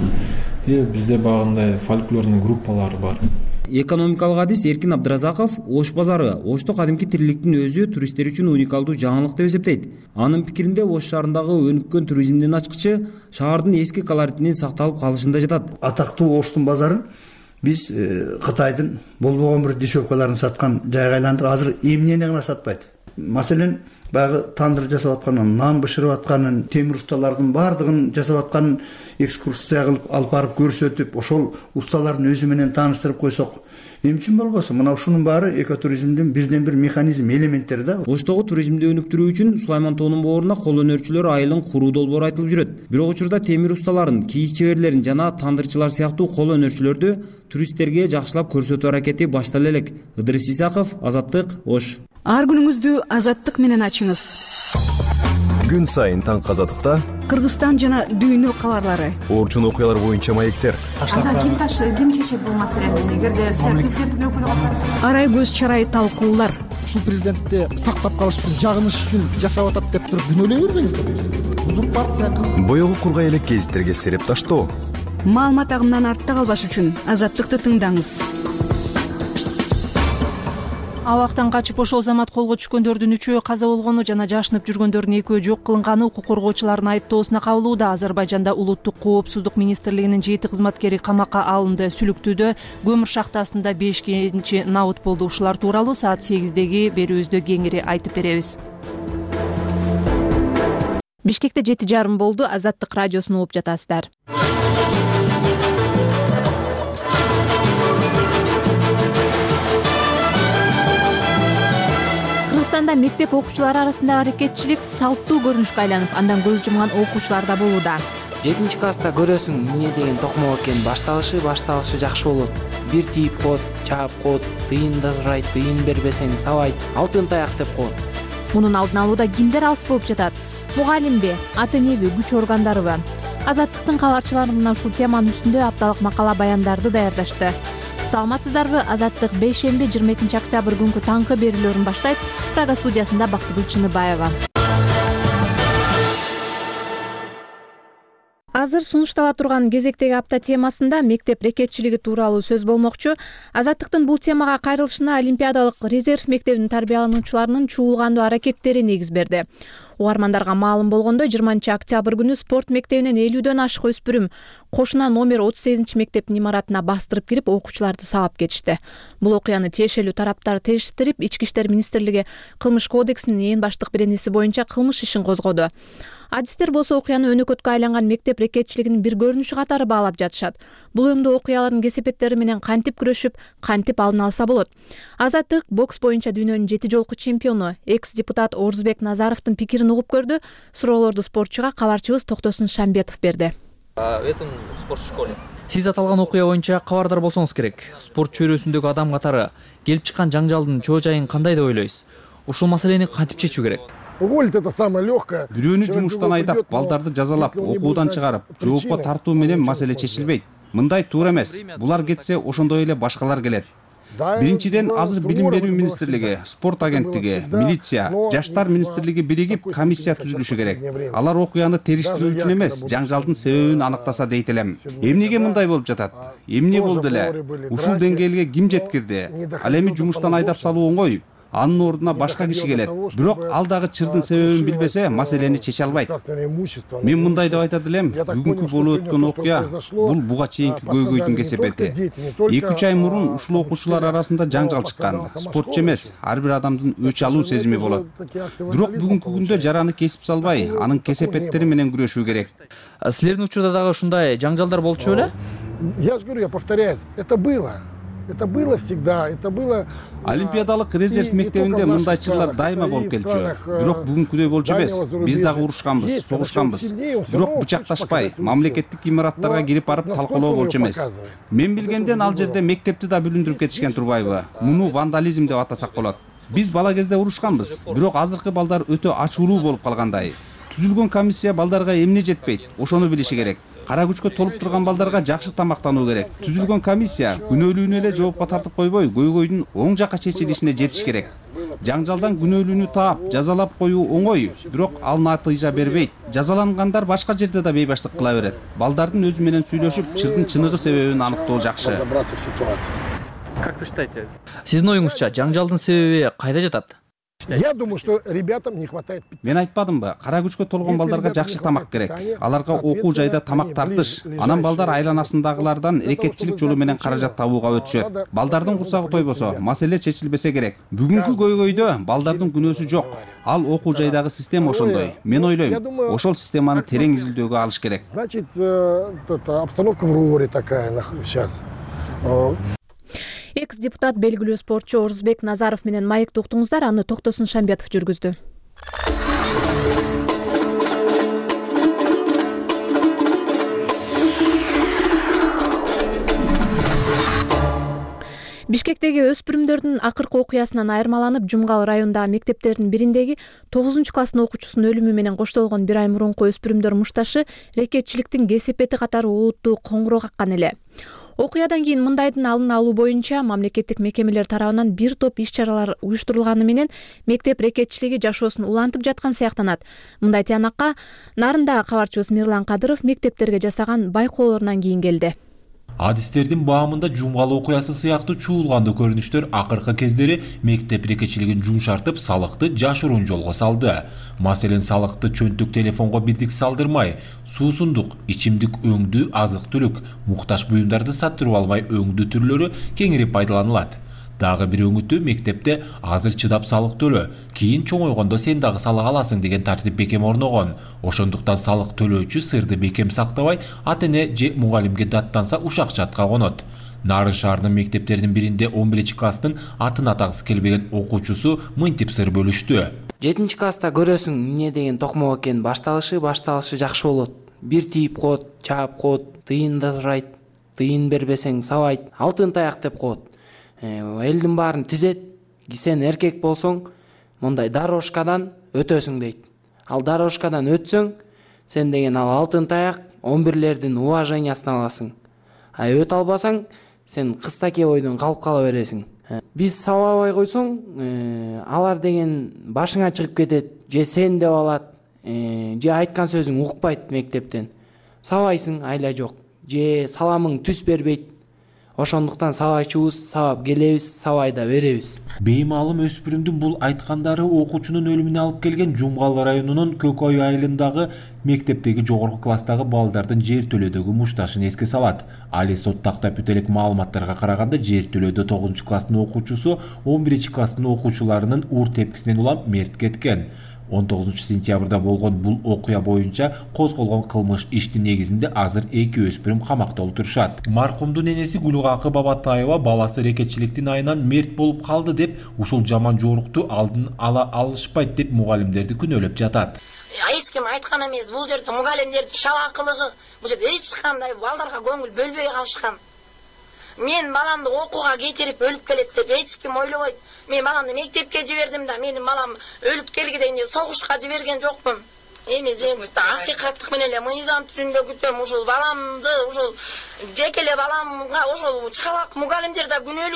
Бизде багындай фольклорный группалар бар. Экономикалык адис Эркин Абдыразаков Ош базары, Ошто кадимки тириликтин өзү туристтер үчүн уникалдуу жаңылык деп эсептейт. Анын пикиринде Ош шаарындагы өнүккөн туризмдин ачкычы шаардын эски колоритинин сакталып калышында жатат. Атактуу Оштун базарын биз Кытайдын болбогон бир дешевкаларын саткан жайга айландырып, азыр эмнени гана сатпайт. Маселен, баягы тандыр жасап атканын, нан бышырып атканын, темир усталардын баардыгын жасап атканын экскурсия кылып алып барып көрсөтүп, ошол усталардын өзү менен тааныштырып койсок, эмне үчүн болбосун? Мына ушунун баары экотуризмдин бирден бир механизм, элементтери да. Оштогу туризмди өнүктүрүү үчүн Сулаймонтоонун бооруна кол өнөрчүлөр айылын куруу долбоору айтылып жүрөт. Бирок учурда темир усталарын, кийиз чеберлерин жана тандырчылар сыяктуу кол өнөрчүлөрдү туристтерге жакшылап көрсөтүү аракети баштала элек. Ыдырыс Исаков, Азаттык, Ош. Ар күнүңүздү Азаттык менен ачыңыз. Күн сайын таң Азаттыкта Кыргызстан жана дүйнө кабарлары. Орчун окуялар боюнча маектер. Ким чечет бул маселени? Эгерде президенттин өкүлү арай көз чарай талкуулар. Ушул президентти сактап калыш үчүн, жагыныш үчүн жасап атат деп туруп күнөөлөй бербеңиздер. Узурпация. Боёгу кургай элек гезиттерге сереп таштоо. Маалымат агымынан артта калбаш үчүн Азаттыкты тыңдаңыз. Абактан качып ошол замат колго түшкөндөрдүн 3-өө каза болгону жана жашынып жүргөндөрдүн 2-өө жок кылынганы укук коргоочулардын айыптоосуна кабылууда. Азербайжанда улуттук коопсуздук министрлигинин 7 кызматкери камакка алынды. Сүлүктүүдө көмүр шахтасында 5 набыт болду. Ушулар тууралуу саат 8-деги берүүбүздө кеңири айтып беребиз. Бишкекте 7:30 болду. Азаттык радиосун угуп жатасыздар. Кыргызстанда мектеп окуучулары арасындагы аракетчилик салттуу көрүнүшкө айланып, андан көз жумган окуучулар да болууда. 7-класста көрөсүң, эмне деген токмок экен, башталышы жакшы болот. Бир тийип коет, чаап коет, тыйында сурайт, тыйын бербесең сабайт, алтын таяк деп коет. Мунун алдын алууда кимдер алыс болуп жатат? Мугалимби, ата энеби, күч органдарыбы? Азаттыктын кабарчылары мына ушул теманын үстүндө апталык макала баяндарды даярдашты. Саламатсыздарбы? Азаттык бейшемби 22 октябрь күнкү таңкы берүүлөрүн баштайт. Прага студиясында Бактыгүл Чыныбаева. Азыр сунуштала турган кезектеги апта темасында мектеп рекетчилиги тууралуу сөз болмокчу. Азаттыктын бул темага кайрылышына Олимпиадалык резерв мектебинин тарбиялануучуларынын чуулгандуу аракеттери негиз берди. Угармандарга маалым болгондой, 20 октябрь күнү спорт мектебинен 50дөн ашык өспүрүм кошуна номер 38 мектептин имаратына бастырып кирип, окуучуларды сабап кетишти. Бул окуяны тиешелүү тараптар тештирип, Ички иштер министрлиги кылмыш кодексинин эң баштык беренеси боюнча кылмыш ишин козгоду. Адистер болсо окуяны өнөкөткө айланган мектеп рекетчилигинин бир көрүнүшү катары баалап жатышат. Бул өңдө окуялардын кесепеттери менен кантип күрөшүп, кантип алдын алса болот? Азаттык бокс боюнча дүйнөнүн 7 жолку чемпиону, экс-депутат Орузбек Назаровдун пикирин угуп көрдү. Суроолорду спортчуга кабарчыбыз Токтосун Шамбетов берди. Сиз аталган окуя боюнча кабардар болсоңуз керек. Спорт чөйрөсүндөгү адам катары келип чыккан жаңжалдын чоо жайын кандай деп ойлойсуз? Ушул маселени кантип чечүү керек? Бирөөнү жумуштан айдап, балдарды жазалап, окуудан чыгарып, жоопко тартуу менен маселе чечилбейт. Мындай туура эмес. Булар кетсе, ошондой эле башкалар келет. Биринчиден, азыр билим берүү министрлиги, спорт агенттиги, милиция, жаштар министрлиги биригип комиссия түзүлүшү керек. Алар окуяны териштирүү үчүн эмес, жаңжалдын себебин аныктаса дейт элем. Эмнеге мындай болуп жатат? Эмне болду эле? Ушул деңгээлге ким жеткирди? Ал эми жумуштан айдап салуу оңой. Анын ордуна башка киши келет. Бирок ал дагы чырдын себебин билбесе, маселени чече албайт. Мен мындай деп айтат элем, бүгүнкү болуп өткөн окуя бул буга чейинки көйгөйдүн кесепети. 2-3 ай мурун ушул окуучулар арасында жаңжал чыккан. Спортчу эмес, ар бир адамдын өч алуу сезими болот. Бирок бүгүнкү күндө жараны кесип салбай, анын кесепеттери менен күрөшүү керек. Силердин учурда дагы ушундай жаңжалдар болчу беле? Я же говорю, я повторяюсь, это было. Это было всегда, это было. Олимпиадалык резерв мектебинде мындайчылар дайыма болуп келчү. Бирок бүгүнкүдөй болчу эмес. Биз дагы урушканбыз, согушканбыз. Бирок бычакташпай, мамлекеттик имараттарга кирип барып талкалоо болчу эмес. Мен билгенден ал жерде мектепти да бүлүндүрүп кетишкен турбайбы? Муну вандализм деп атасак болот. Биз бала кезде урушканбыз, бирок азыркы балдар өтө ачуулуу болуп калгандай. Түзүлгөн комиссия балдарга эмне жетпейт, ошону билиши керек. Кара күчкө толуп турган балдарга жакшы тамактануу керек. Түзүлгөн комиссия күнөөлүүнү эле жоопко тартып койбой, көйгөйдүн оң жакка чечилишине жетиш керек. Жаңжалдан күнөөлүүнү таап, жазалап коюу оңой, бирок ал натыйжа бербейт. Жазалангандар башка жерде да бейбаштык кыла берет. Балдардын өзү менен сүйлөшүп, чырдын чыныгы себебин аныктоо жакшы. Как вы считаете? Сиздин оюңузча, жаңжалдын себеби кайда жатат? Я думаю, что ребятам не хватает. Мен айтпадымбы, кара күчкө толгон балдарга жакшы тамак керек. Аларга окуу жайда тамак тартыш. Анан балдар айланасындагылардан рекетчилик жолу менен каражат табууга өтүшөт. Балдардын курсагы тойбосо, маселе чечилбесе керек. Бүгүнкү көйгөйдө балдардын күнөөсү жок. Ал окуу жайдагы система ошондой. Мен ойлойм, ошол системаны терең изилдөөгө алыш керек. Значит, обстановка в РУОРе такая сейчас. Экс-депутат белгилүү спортчу Орузбек Назаров менен маекти уктуңуздар, аны Токтосун Шамбетов жүргүздү. Бишкектеги өспүрүмдөрдүн акыркы окуясынан айырмаланып, Жумгал районундагы мектептердин бириндеги 9-класстын окуучусунун өлүмү менен коштолгон бир ай мурунку өспүрүмдөр мушташы рекетчиликтин кесепети катары олуттуу коңгуроо каккан эле. Окуядан кийин мындайдын алдын алуу боюнча мамлекеттик мекемелер тарабынан бир топ иш-чаралар уюштурулганы менен мектеп рекетчилиги жашоосун улантып жаткан сыяктанат. Мындай тыянакка Нарындагы кабарчыбыз Мирлан Кадыров мектептерге жасаган байкоолорунан кийин келди. Адистердин баамында жумгал окуясы сыяктуу чуулгандуу көрүнүштөр акыркы кездери мектеп рекетчилигин жумшартып, салыкты жашыруун жолго салды. Маселен, салыкты чөнтүк телефонго бирдик салдырмай, суусундук, ичимдик өңдүү азык-түлүк, муктаж буюмдарды сатырып албай өңдүү түрлөрү кеңири пайдаланылат. Дагы бир өңүтү мектепте азыр чыдап салык төлөө, кийин чоңойгондо сен дагы салык аласың деген тартип бекем орногон. Ошондуктан салык төлөөчү сырды бекем сактабай, ата-эне же мугалимге даттанса ушак жатка конот. Нарын шаарынын мектептеринин биринде 11-класстын атын атагысы келбеген окуучусу мынтип сыр бөлүштү. 7-класста көрөсүң эмне деген токмок экен, башталышы жакшы болот. Бир тийип коет, чаап коет, тыйын да сурайт, тыйын бербесең сабайт, алтын таяк деп коет. Элдин баарын тизет, сен эркек болсоң, мындай дорожкадан өтөсүң дейт. Ал дорожкадан өтсөң, сен деген ал алтын таяк 11лердин уважениясын аласың. Өтө албасаң, сен кыстаке бойдон калып кала бересиң. Биз сабабай койсоң, алар деген башыңа чыгып кетет, же сен деп алат, же айткан сөзүң укпайт мектептен. Сабайсың, айла жок, же саламың түс бербейт. Ошондуктан сабайчубуз, сабап келебиз, сабай да беребиз. Беймаалым өспүрүмдүн бул айткандары окуучунун өлүмүнө алып келген Жумгал районунун Көк Ой айылындагы мектептеги жогорку класстагы балдардын жер төлөөдөгү мушташын эске салат. Али сот тактап өтөлек маалыматтарга караганда, жер төлөөдө 9-класстын окуучусу 11-класстын окуучуларынын уур тепкисинен улам мерт кеткен. 19-сентябрда болгон бул окуя боюнча козголгон кылмыш иштин негизинде азыр 2 өспүрүм камакта отурушат. Маркумдун энеси Гүлгакы Бабатаева баласы рекетчиликтин айынан мерт болуп калды деп, ушул жаман жорукту алдын ала алышпайт деп мугалимдерди күнөөлөп жатат. Эч ким айткан эмес, бул жерде мугалимдердин шабакылыгы, бул жерде эч кандай балдарга көңүл бөлбөй калышкан. Мен баламды окууга кетирип өлүп келет деп эч ким ойлобойт. Мен баламды мектепке жибердим да, менин балам өлүп келгенден кийин согушка жиберген жокмун. Эми акыйкаттык менен эле мыйзам түрүндө күтөм, ушул баламды, ушул жекеле баламга ошол чалак мугалимдер да күнөөлүү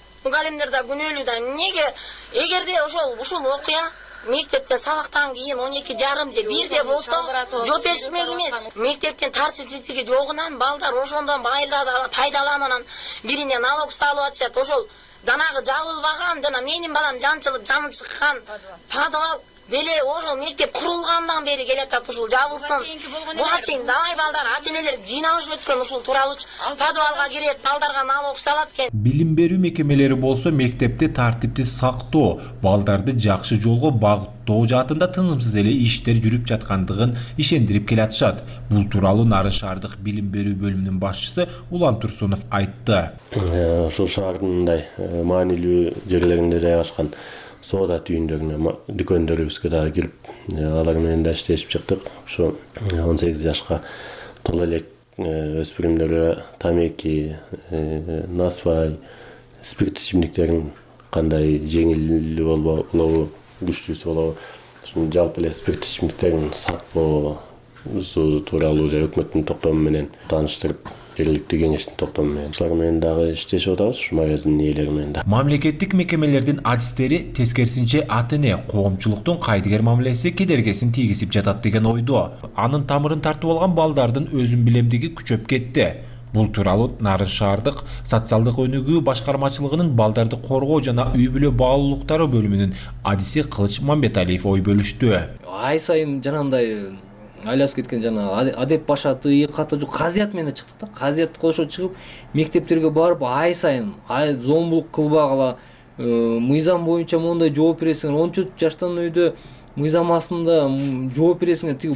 да. Эмнеге эгерде ушул окуя мектептен сабактан кийин 12:30 же 1 болсо жооп беришмек эмес. Мектептин тартипсиздиги жогунан балдар ошондон пайдаланып, бирине налог салып атышат. Ошол жанагы жабылбаган, жана менин балам жанчылып жаны чыккан подвал деле ошол мектеп курулгандан бери келатат, ушул жабылсын. Буга чейин далай балдар ата-энелер жыйналышып өткөн, ушул тууралуу подвалга кирет, балдарга налог салат экен. Билим берүү мекемелери болсо мектепти тартипти сактоо, балдарды жакшы жолго багыттоо жаатында тынымсыз эле иштер жүрүп жаткандыгын ишендирип келатышат. Бул тууралуу Нарын шаардык билим берүү бөлүмүнүн башчысы Улан Турсунов айтты. Ушул шаардын мындай маанилүү жерлеринде жайгашкан соода түйүндөрүнө, дүкөндөрүбүзгө дагы кирип, алар менен да иштешип чыктык. Ушу 18 жашка толо элек өспүрүмдөргө тамеки, насвай, спирт ичимдиктерин кандай жеңил болобу, күчтүүсү болобу, жалпы эле спирт ичимдиктерин сатпоо тууралуу өкмөттүн токтому менен тааныштырып, жергиликтүү кеңештин токтому менен ушулар менен дагы иштешип атабыз, ушу магазиндин ээлери менен да. Мамлекеттик мекемелердин адистери тескерисинче ата-эне коомчулуктун кайдыгер мамилеси кедергисин тийгизип жатат деген ойдо. Анын тамырын тартып алган балдардын өзүн билемдиги күчөп кетти. Бул тууралуу Нарын шаардык социалдык өнүгүү башкармачылыгынын балдарды коргоо жана үй бүлө баалуулуктары бөлүмүнүн адиси Кылыч Мамбеталиев ой бөлүштү. Ай сайын жанагындай айласып кеткен жана адеп башаты, ката жок казият менен чыктык да. Казиятты кошо чыгып, мектептерге барып ай сайын зомбулук кылбагыла, мыйзам боюнча мондай жооп бересиңер, 14 жаштан өйдө мыйзам астында жооп бересиңер, тиги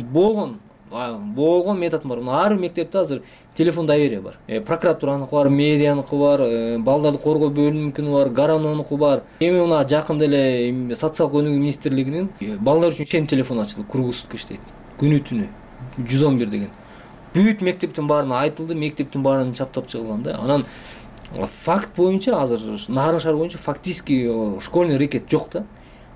болгон метод бар. Ар мектепте азыр телефон доверия бар. Прокуратураныкы бар, мэрияныкы бар, балдарды коргоо бөлүмүнүкү бар, гаранонуку бар. Эми мына жакында эле социалдык өнүгүү министрлигинин балдар үчүн ишен телефон ачылды, круглсутка иштейт. Күнү-түнү 111 деген. Бүт мектептин баарына айтылды, мектептин баарынан чаптап чыгылган да. Анан факт боюнча азыр Нарын шаар боюнча фактически школьный рекет жок да.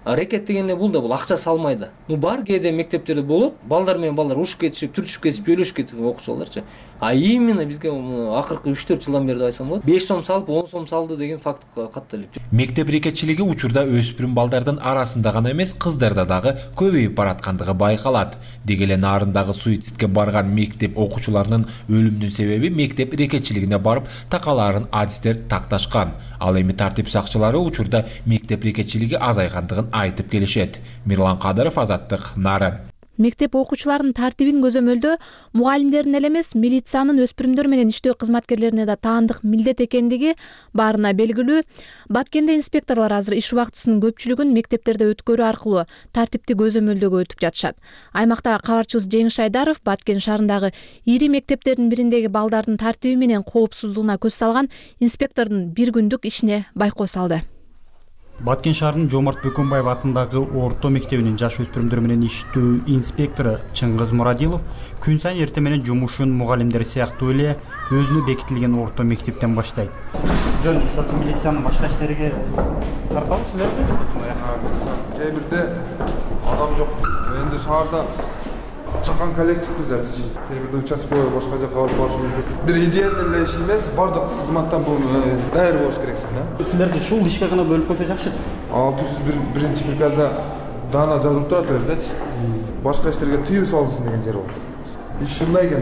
рекет дегенде бул да бул акча салмай да. Бар кээде мектептерде болот, балдар менен балдар урушуп кетишип, түртүшүп кетип, жөлөшүп кетип окуучу балдарчы. А именно бизге акыркы 3-4 жылдан бери деп айтсам болот, 5 сом салып 10 сом салды деген факт катталып. Мектеп рекетчилиги учурда өспүрүм балдардын арасында гана эмес, кыздарда дагы көбөйүп бараткандыгы байкалат. Деги эле нарындагы суицидке барган мектеп окуучуларынын өлүмүнүн себеби мектеп рекетчилигине барып такалаарын адистер такташкан. Ал эми тартип сакчылары учурда мектеп рекетчилиги азайгандыгын айтып келишет. Мирлан Кадыров, Азаттык, Нарын. Мектеп окуучуларынын тартибин көзөмөлдөө мугалимдердин эле эмес, милициянын өспүрүмдөр менен иштөө кызматкерлерине да таандык милдет экендиги баарына белгилүү. Баткенде инспекторлор азыр иш убактысынын көпчүлүгүн мектептерде өткөрүү аркылуу тартипти көзөмөлдөөгө өтүп жатышат. Аймактагы кабарчыбыз Жеңиш Айдаров Баткен шаарындагы ири мектептердин бириндеги балдардын тартиби менен коопсуздугуна көз салган инспектордун бир күндүк ишине байкоо салды. Баткен шаарынын Жомарт Бөкөнбаев атындагы орто мектебинин жаш өспүрүмдөр менен иштөө инспектору Чыңгыз Мурадилов күн сайын эртең менен жумушун мугалимдер сыяктуу эле өзүнө бекитилген орто мектептен баштайт. Жөн милициянын башка иштериге тартабы силерди? Кээ бирде адам жок. Энди шаарда чакан коллективбиз биз. Кээ бирде участковый башка жака алып барышы мүмкүн. Бир идеяда эле иш эмес, бардык кызматтан бул дайыр болуш керексиң да. Силерди ушул ишке гана бөлүп койсо жакшы. 601 приказда дана жазылып турат элдечи. Башка иштерге тыюу салынсын деген жер бар. Иш ушундай экен.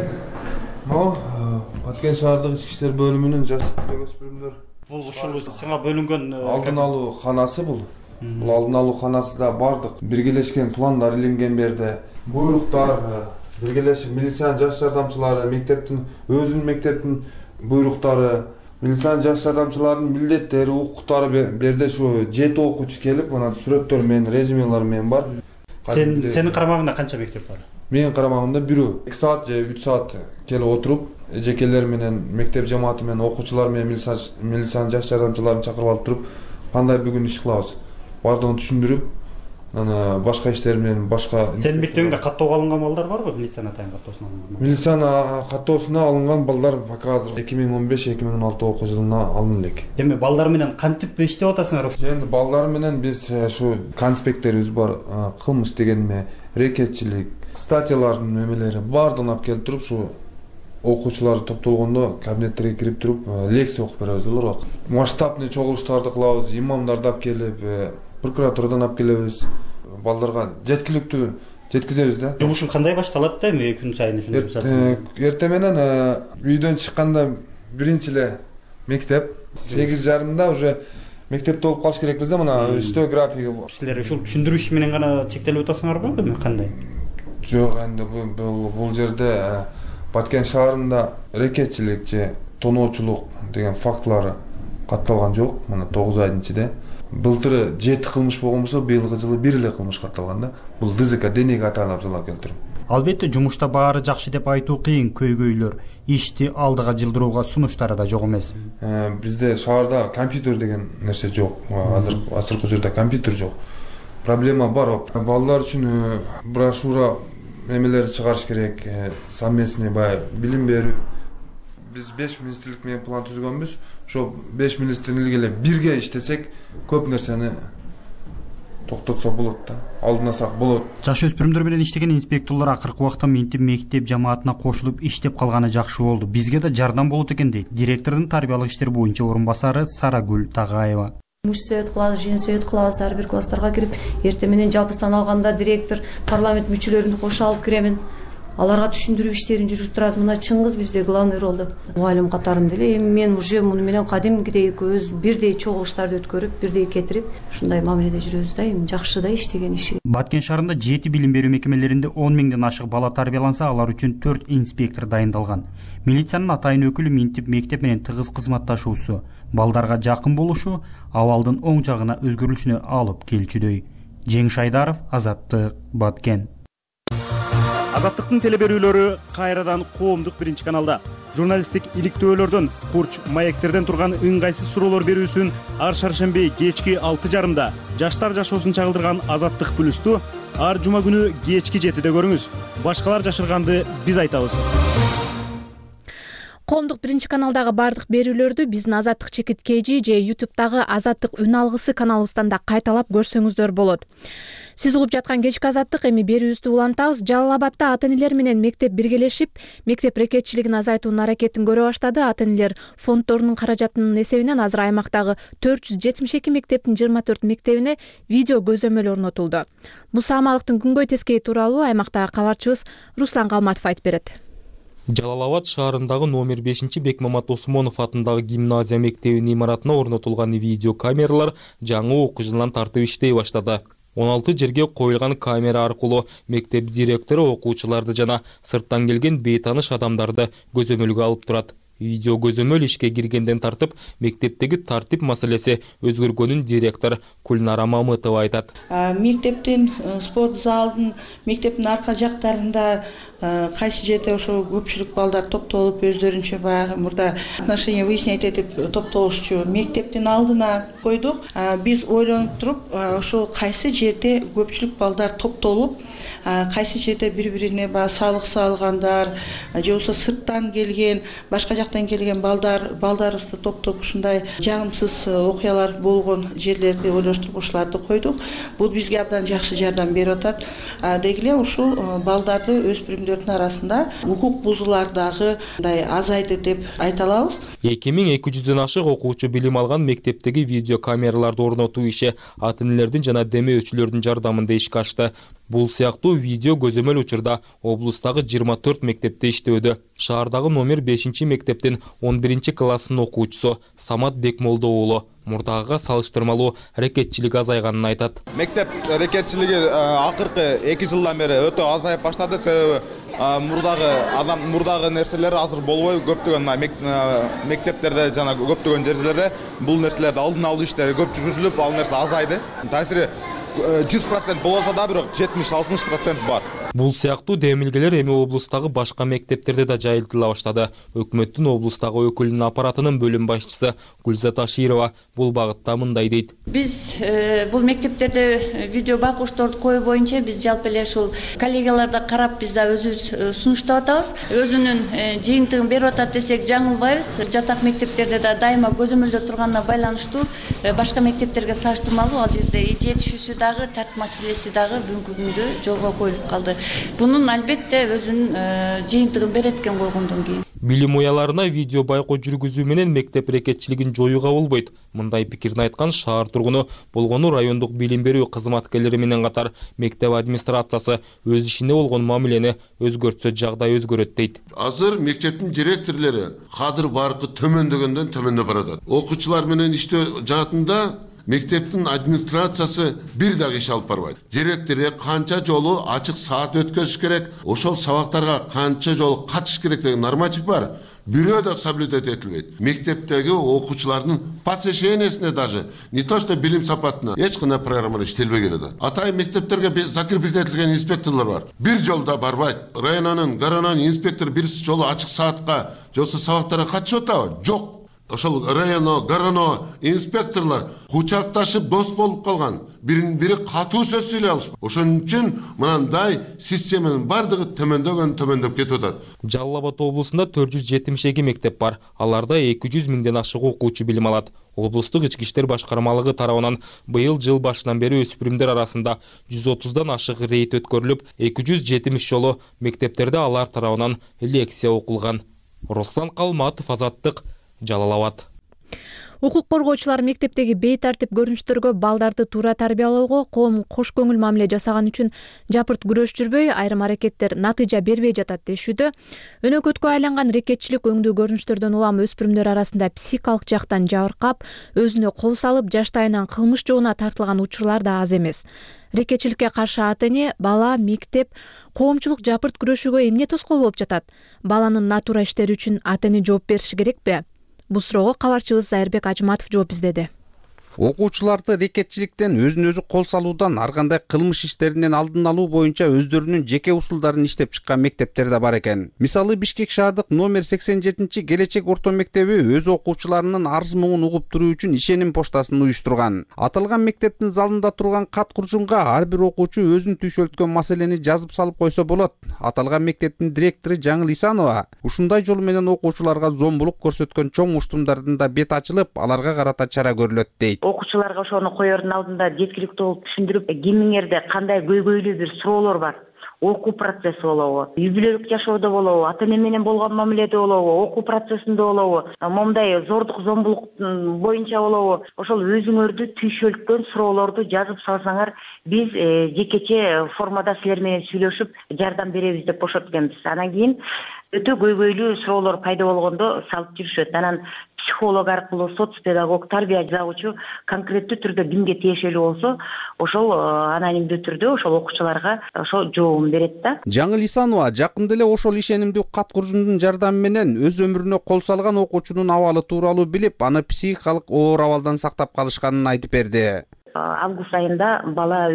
Баткен шаардык ички иштер бөлүмүнүн жаш өспүрүмдөр бул ушул сага бөлүнгөн алдын алуу канасы бул. Бул алдын алуу канасында бардык биргелешкен пландар иленген берде. Буйруктар, биргелешип милициянын жаш жардамчылары, мектептин өзүнүн мектептин буйруктары, милициянын жаш жардамчыларынын милдеттери, укуктары берде ушу 7 окуучу келип, анан сүрөттөр менен, резюмелар менен бар. Сенин карамагыңда канча мектеп бар? Менин карамагымда бирөө 2 саат же 3 саат келип отуруп, эжекелер менен, мектеп жамааты менен, окуучулар менен милициянын жаш жардамчыларын чакырып алып туруп, кандай бүгүн иш кылабыз, бардыгын түшүндүрүп, башка иштер менен башка. Сенин мектебиңде каттоого алынган балдар барбы? Милициянын атайын каттоосуна алынган? Милициянын каттоосуна алынган балдар пока азыр 2015-2016 окуу жылына алынды элек. Эми балдар менен кантип иштеп атасыңар? Эми балдар менен биз ушу конспекттерибиз бар, кылмыш дегенме, рекетчилик, статьялардын эмелери баардыгын алып келип туруп, ушу окуучулар топтолгондо кабинеттерге кирип туруп лекция окуп беребиз уларга. Масштабный чогулуштарды кылабыз, имамдарды алып келип, прокуратурадан алып келебиз. Балдарга жеткиликтүү жеткизебиз да. Жумушуң кандай башталат да эми күн сайын ушундай? Эртең менен үйдөн чыкканда биринчи эле мектеп, 8:30 уже мектепте болуп калыш керекпиз да, мына иштөө графиги. Силер ушул түшүндүрүү иши менен гана чектелип атасыңарбы эми кандай? Жок, энди бул жерде Баткен шаарында рекетчилик же тоноочулук деген фактылары катталган жок. Мына 9 айдын ичинде былтыры 7 кылмыш болгон болсо, быйылкы жылы 1 эле кылмыш катталган да. Бул ДЗК денеге аталып залал келтирип. Албетте жумушта баары жакшы деп айтуу кыйын. Көйгөйлөр, ишти алдыга жылдырууга сунуштары да жок эмес. Бизде шаарда компьютер деген нерсе жок. Азыркы жерде компьютер жок. Проблема бар. Балдар үчүн брошюра эмелерди чыгарыш керек. Совместный билим берүү. Биз 5 министрлик менен план түзгөнбүз. Ошо 5 министрлик эле бирге иштесек, көп нерсени токтотсо болот да. Алдынасак болот. Жаш өспүрүмдөр менен иштеген инспекторлор акыркы убакта минтип мектеп жамаатына кошулуп иштеп калганы жакшы болду. Бизге да жардам болот экен дейт директордун тарбиялык иштер боюнча орун басары Сарагүл Тагаева. Муш совет кылабыз, жыйын совет кылабыз, ар бир класстарга кирип, эртең менен жалпы сан алганда директор, парламент мүчөлөрүн кошо алып киремин. Аларга түшүндүрүү иштерин жүргүзүп турабыз. Мына Чыңгыз бизде главный ролду. Мугалим катарында эле эми мен уже муну менен кадимкидей көз бирдей чогулуштарды өткөрүп, бирдей кетирип, ушундай мамиледе жүрөбүз да, эми жакшы да иштеген иши. Баткен шаарында 7 билим берүү мекемелеринде 10 миңден ашык бала тарбияланса, алар үчүн 4 инспектор дайындалган. Милициянын атайын өкүлү минтип мектеп менен тыгыз кызматташуусу, балдарга жакын болушу абалдын оң жагына өзгөрүлүшүнө алып келчүдөй. Жеңиш Айдаров, Азаттык, Баткен. Азаттыктын телеберүүлөрү кайрадан коомдук биринчи каналда. Журналисттик иликтөөлөрдөн, курч маектерден турган ыңгайсыз суроолор берүүсүн ар шаршемби кечки 6:30 жаштар жашоосун чагылдырган Азаттык плюсту ар жума күнү кечки 7-де көрүңүз. Башкалар жашырганды биз айтабыз. Коомдук биринчи каналдагы бардык берүүлөрдү биздин Азаттык чекит KG же YouTube'дагы Азаттык үн алгысы каналыбыздан да кайталап көрсөңүздөр болот. Сиз угуп жаткан кечки Азаттык эми берүүбүздү улантабыз. Жалал Абадда ата-энелер менен мектеп биргелешип, мектеп рекетчилигин азайтуунун аракетин көрө баштады. Ата-энелер фонддорунун каражатынын эсебинен азыр аймактагы 472 мектептин 24 мектебине видео көзөмөл орнотулду. Бул саамалыктын күнгөй тескейи тууралуу аймактагы кабарчыбыз Руслан Калматов айтып берет. Жалал Абад шаарындагы номер 5 Бекмамат Осмонов атындагы гимназия мектебинин имаратына орнотулган видео камералар жаңы окуу жылынан тартып иштей баштады. 16 жерге коюлган камера аркылуу мектеп директору окуучуларды жана сырттан келген бейтаныш адамдарды көзөмөлгө алып турат. Видео көзөмөл ишке киргенден тартып мектептеги тартип маселеси өзгөргөнүн директор Кульнара Мамытова айтат. Мектептин спорт залдын, мектептин арка жактарында кайсы жерде ошо көпчүлүк балдар топтолуп өздөрүнчө баягы мурда отношение выяснять этип топтолушчу мектептин алдына койдук. Биз ойлонуп туруп, ошол кайсы жерде көпчүлүк балдар топтолуп, кайсы жерде бири-бирине салык салгандар же болбосо сырттан келген, башка жактан келген балдарыбызды топтоп ушундай жагымсыз окуялар болгон жерлерди ойлоштуруп ушуларды койдук. Бул бизге абдан жакшы жардам берип атат. Деги эле ушул балдарды өспүрүмдөрдүн арасында укук бузуулар дагы азайды деп айта алабыз. 2200дөн ашык окуучу билим алган мектептеги видео камераларды орнотуу иши ата-энелердин жана демөөчүлөрдүн жардамында ишке ашты. Бул сыяктуу видео көзөмөл учурда облустагы 24 мектепте иштөөдө. Шаардагы номер 5 мектептин 11 класснын окуучусу Самат Бекмолдо уулу мурдагыга салыштырмалуу рекетчилик азайганын айтат. Мектеп рекетчилиги акыркы 2 жылдан бери өтө азайып баштады. Себеби мурдагы нерселер азыр болбой, көптөгөн мектептерде жана көптөгөн жерлерде бул нерселерди алдын алуу иштери көп жүргүзүлүп, ал нерсе азайды. Таасири 100% болсо да бирок 70-60% бар. Бул сыяктуу демилгелер эми облустагы башка мектептерде да жайылтыла баштады. Өкмөттүн облустагы өкүлүнүн аппаратынын бөлүм башчысы Гүлзат Аширова бул багытта мындай дейт. Биз бул мектептерде видео байкошторду коюу боюнча биз жалпы эле ушул коллегаларда карап биз да өзүбүз сунуштап атабыз. Өзүнүн жыйынтыгын берип атат десек жаңылбайбыз. Жатак мектептерде да дайыма көзөмөлдө турганына байланыштуу башка мектептерге салыштырмалуу ал жерде жетишүүсү дагы тартип маселеси дагы бүгүнкү күндө жолго коюлуп калды. Бунун албетте өзүнүн жыйынтыгын берет экен койгондон кийин. Билим уяларына видео байкоо жүргүзүү менен мектеп рекетчилигин жоюуга болбойт. Мындай пикирин айткан шаар тургуну болгону райондук билим берүү кызматкерлери менен катар мектеп администрациясы өз ишине болгон мамилени өзгөртсө жагдай өзгөрөт дейт. Азыр мектептин директорлору кадыр баркы төмөндөгөндөн төмөндөп баратат. Окуучулар менен иштөө жаатында мектептин администрациясы бир дагы иш алып барбайт. Директору канча жолу ачык саат өткөзүш керек, ошол сабактарга канча жолу катышыш керек деген норматив бар. Бирөө да соблюдать этилбейт. Мектептеги окуучулардын посещениясына даже не то что билим сапатына эч кандай программа иштелбей келет. Атайын мектептерге закрепить этилген инспекторлор бар. Бир жолда барбайт. Районунун, гаранын инспектор бир жолу ачык саатка жолсо сабактарга катышып атабы? Жок. Ошол районо, гарано инспекторлор кучакташып дос болуп калган. Бирин-бири катуу сөз сүйлөй алышпайт. Ошон үчүн мындай системанын бардыгы төмөндөп кетип атат. Жалал Абад облусунда 472 мектеп бар. Аларда 200 миңден ашык окуучу билим алат. Облустук ички иштер башкармалыгы тарабынан быйыл жыл башынан бери өспүрүмдөр арасында 130дан ашык рейд өткөрүлүп, 270 жолу мектептерде алар тарабынан лекция окулган. Руслан Калматов, Азаттык, Жалал Абад. Укук коргоочулар мектептеги бейтартип көрүнүштөргө балдарды туура тарбиялоого коом кош көңүл мамиле жасаган үчүн жапырт күрөш жүрбөй, айрым аракеттер натыйжа бербей жатат дешүүдө. Өнөкөткө айланган рекетчилик өңдүү көрүнүштөрдөн улам өспүрүмдөр арасында психикалык жактан жабыркап, өзүнө кол салып, жаштайынан кылмыш жолуна тартылган учурлар да аз эмес. Рекетчиликке каршы ата-эне, бала, мектеп, коомчулук жапырт күрөшүүгө эмне тоскоол болуп жатат? Баланын натура иштери үчүн ата-эне жооп бериши керекпи? Бул суроого кабарчыбыз Зайырбек Ажматов жооп издеди. окуучуларды рекетчиликтен өзүн өзү кол салуудан ар кандай кылмыш иштеринен алдын алуу боюнча өздөрүнүн жеке усулдарын иштеп чыккан мектептер да бар экен. Мисалы Бишкек шаардык номер 87 Келечек орто мектеби өз окуучуларынын арыз муңун угуп туруу үчүн ишеним поштасын уюштурган. Аталган мектептин залында турган кат куржунга ар бир окуучу өзүн түйшөлткөн маселени жазып салып койсо болот. Аталган мектептин директору Жаңыл Исанова ушундай жол менен окуучуларга зомбулук көрсөткөн чоң уштумдардын да бет ачылып, аларга карата чара көрүлөт дейт. Окуучуларга ошону коердун алдында жеткиликтүү болуп түшүндүрүп, кимиңерде кандай көйгөйлүү бир суроолор бар. Окуу процесси болобу, үй бүлөлүк жашоодо болобу, ата эне менен болгон мамиледе болобу, окуу процессинде болобу, момундай зордук зомбулук боюнча болобу, ошол өзүңөрдү түйшөлткөн суроолорду жазып салсаңар, биз жекече формада силер менен сүйлөшүп жардам беребиз деп бошот экенбиз. Анан кийин өтө көйгөйлүү суроолор пайда болгондо салып жүрүшөт. Анан психолог аркылуу, соц педагог, тарбия жазуучу конкреттүү түрдө кимге тиешелүү болсо, ошол анонимдүү түрдө ошол окуучуларга ошол жообун берет да. Жаңыл Исанова жакында эле ошол ишенимдүү кат куржундун жардамы менен өз өмүрүнө кол салган окуучунун абалы тууралуу билип, аны психикалык оор абалдан сактап калышканын айтып берди. Август айында бала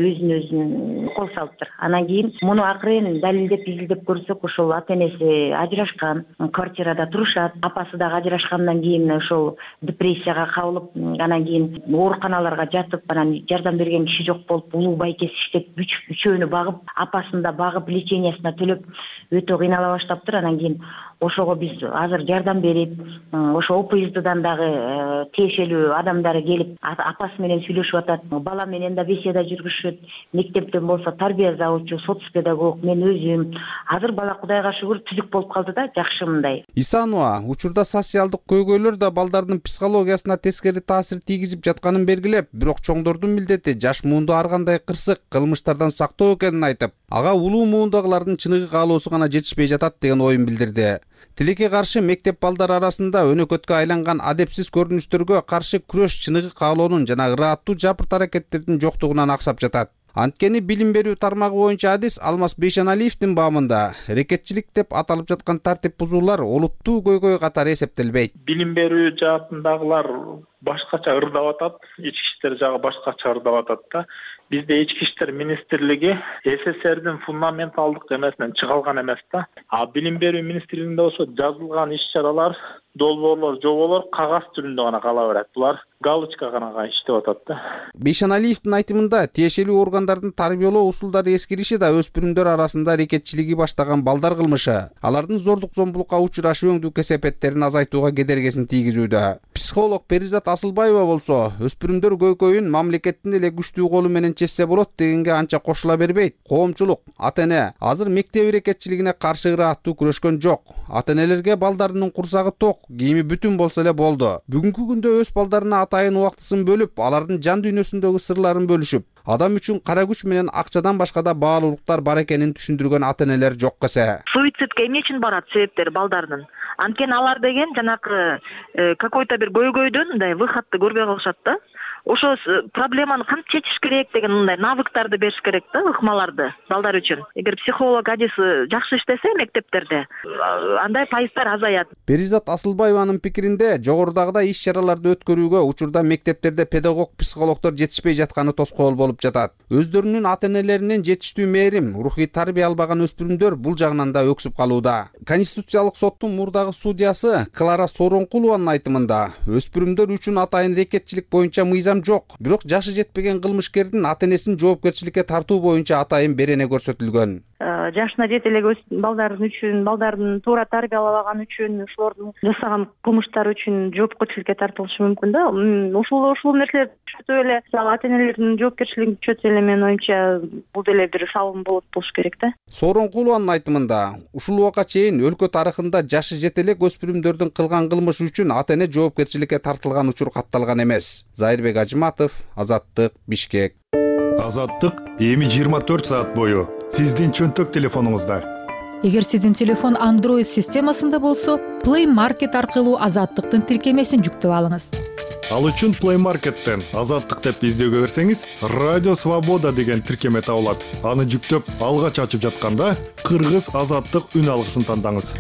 өзүн кол салыптыр. Анан кийин муну акырын далилдеп изилдеп көрсөк, ошол ата энеси ажырашкан, квартирада турушат, апасы дагы ажырашкандан кийин ошол депрессияга кабылып, анан кийин ооруканаларга жатып, анан жардам берген киши жок болуп, улуу байкеси иштеп, үчөөнү багып, апасын да багып, лечениясына төлөп өтө кыйнала баштаптыр. Анан кийин ошого биз азыр жардам берип, ошо ОПСДдан дагы тиешелүү адамдары келип, апасы менен сүйлөшүп атат. Бала менен да беседа жүргүзүшөт. Мектептен болсо тарбия завучу, соц педагог, мен өзүм. Азыр бала Кудайга шүгүр түзүк болуп калды да, жакшы мындай. Исанова учурда социалдык көйгөйлөр да балдардын психологиясына тескери таасир тийгизип жатканын белгилеп, бирок чоңдордун милдети жаш муунду ар кандай кырсык кылмыштардан сактоо экенин айтып, ага улуу муундагылардын чыныгы каалоосу гана жетишпей жатат деген оюн билдирди. Тилекке каршы мектеп балдары арасында өнөкөткө айланган адепсиз көрүнүштөргө каршы күрөш чыныгы каалоонун жана ырааттуу жапырт аракеттердин жоктугунан аксап жатат. Анткени билим берүү тармагы боюнча адис Алмаз Бейшеналиевдин баамында рекетчилик деп аталып жаткан тартип бузуулар олуттуу көйгөй катары эсептелбейт. Билим берүү жаатындагылар башкача ырдап атат, ички иштер жагы башкача ырдап атат да. Бизде ички иштер министрлиги СССРдин фундаменталдык эмесинен чыгалган эмес да. А билим берүү министрлигинде болсо жазылган иш-чаралар, долбоорлор, жоболор кагаз түрүндө гана кала берет. Булар галочка гана иштеп атат да. Бейшеналиевдин айтымында тиешелүү органдардын тарбиялоо усулдары эскириши да өспүрүмдөр арасында рекетчилиги баштаган балдар кылмышы, алардын зордук зомбулукка учурашы өңдүү кесепеттерин азайтууга кедергесин тийгизүүдө. Психолог Перизат Асылбаева болсо, өспүрүмдөр көйкөйүн мамлекеттин эле күчтүү колу менен чечсе болот дегенге анча кошула бербейт. Коомчулук, ата эне азыр мектеп рекетчилигине каршы ырааттуу күрөшкөн жок. Ата энелерге балдарынын курсагы ток, кийими бүтүн болсо эле болду. Бүгүнкү күндө өз балдарына атайын убактысын бөлүп, алардын жан дүйнөсүндөгү сырларын бөлүшүп, адам үчүн кара күч менен акчадан башка да баалуулуктар бар экенин түшүндүргөн ата энелер жок эсе. Суицидке эмне үчүн барат себептери балдардын? Анткени алар деген жанакы какой-то бир көйгөйдөн мындай выходты көрбөй калышат да. Ошо проблеманы кантип чечиш керек деген мындай навыктарды бериш керек да, ыкмаларды балдар үчүн. Эгер психолог адиси жакшы иштесе мектептерде, андай пайыздар азаят. Перизат Асылбаеванын пикиринде, жогорудагыдай иш-чараларды өткөрүүгө учурда мектептерде педагог, психологдор жетишпей жатканы тоскоол болуп жатат. Өздөрүнүн ата энелеринен жетиштүү мээрим, рухий тарбия албаган өспүрүмдөр бул жагынан да өксүп калууда. Конституциялык соттун мурдагы судьясы Клара Соронкулованын айтымында, өспүрүмдөр үчүн атайын рекетчилик боюнча мыйзам жок, бирок жашы жетпеген кылмышкердин ата энесин жоопкерчиликке тартуу боюнча атайын берене көрсөтүлгөн. Жашына жете элек балдардын үчүн, балдардын туура тарбиялабаган үчүн, ошолордун жасаган кылмыштары үчүн жоопкерчиликке тартылышы мүмкүн да. Ушул нерселер күчөтүп эле, ата энелердин жоопкерчилигин күчөтсө эле менин оюмча бул деле бир салым болуш керек да. Сооронкулованын айтымында, ушул убакка чейин өлкө тарыхында жашы жете элек өспүрүмдөрдүн кылган кылмышы үчүн ата эне жоопкерчиликке тартылган учур катталган эмес. Зайырбек Ажыматов, Азаттык, Бишкек. Азаттык эми 24 саат бою сиздин чөнтөк телефонуңузда. Эгер сиздин телефон Android системасында болсо, Play Market аркылуу Азаттыктын тиркемесин жүктөп алыңыз. Ал үчүн Play Market'тен Азаттык деп издөөгө берсеңиз, Радио Свобода деген тиркеме табылат. Аны жүктөп, алгач ачып жатканда, Кыргыз Азаттык үн алгысын тандаңыз.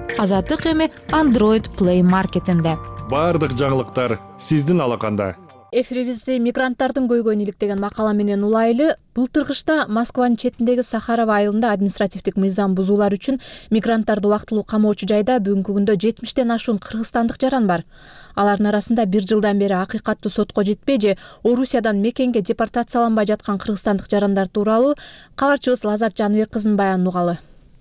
Азаттык эми Android Play Market'инде. Бардык жаңылыктар сиздин алаканда. Эфирибизди мигранттардын көйгөйүн иликтеген макала менен улайлы. Былтыр кышта Москванын четиндеги Сахарова айылында административдик мыйзам бузуулар үчүн мигранттарды убактылуу камоочу жайда бүгүнкү күндө 70тен ашуун кыргызстандык жаран бар. Алардын арасында 1 жылдан бери акыйкаттуу сотко жетпей же Орусиядан мекенге депортацияланбай жаткан кыргызстандык жарандар тууралуу кабарчыбыз Лазат Жаныбек кызынын баянын угалы.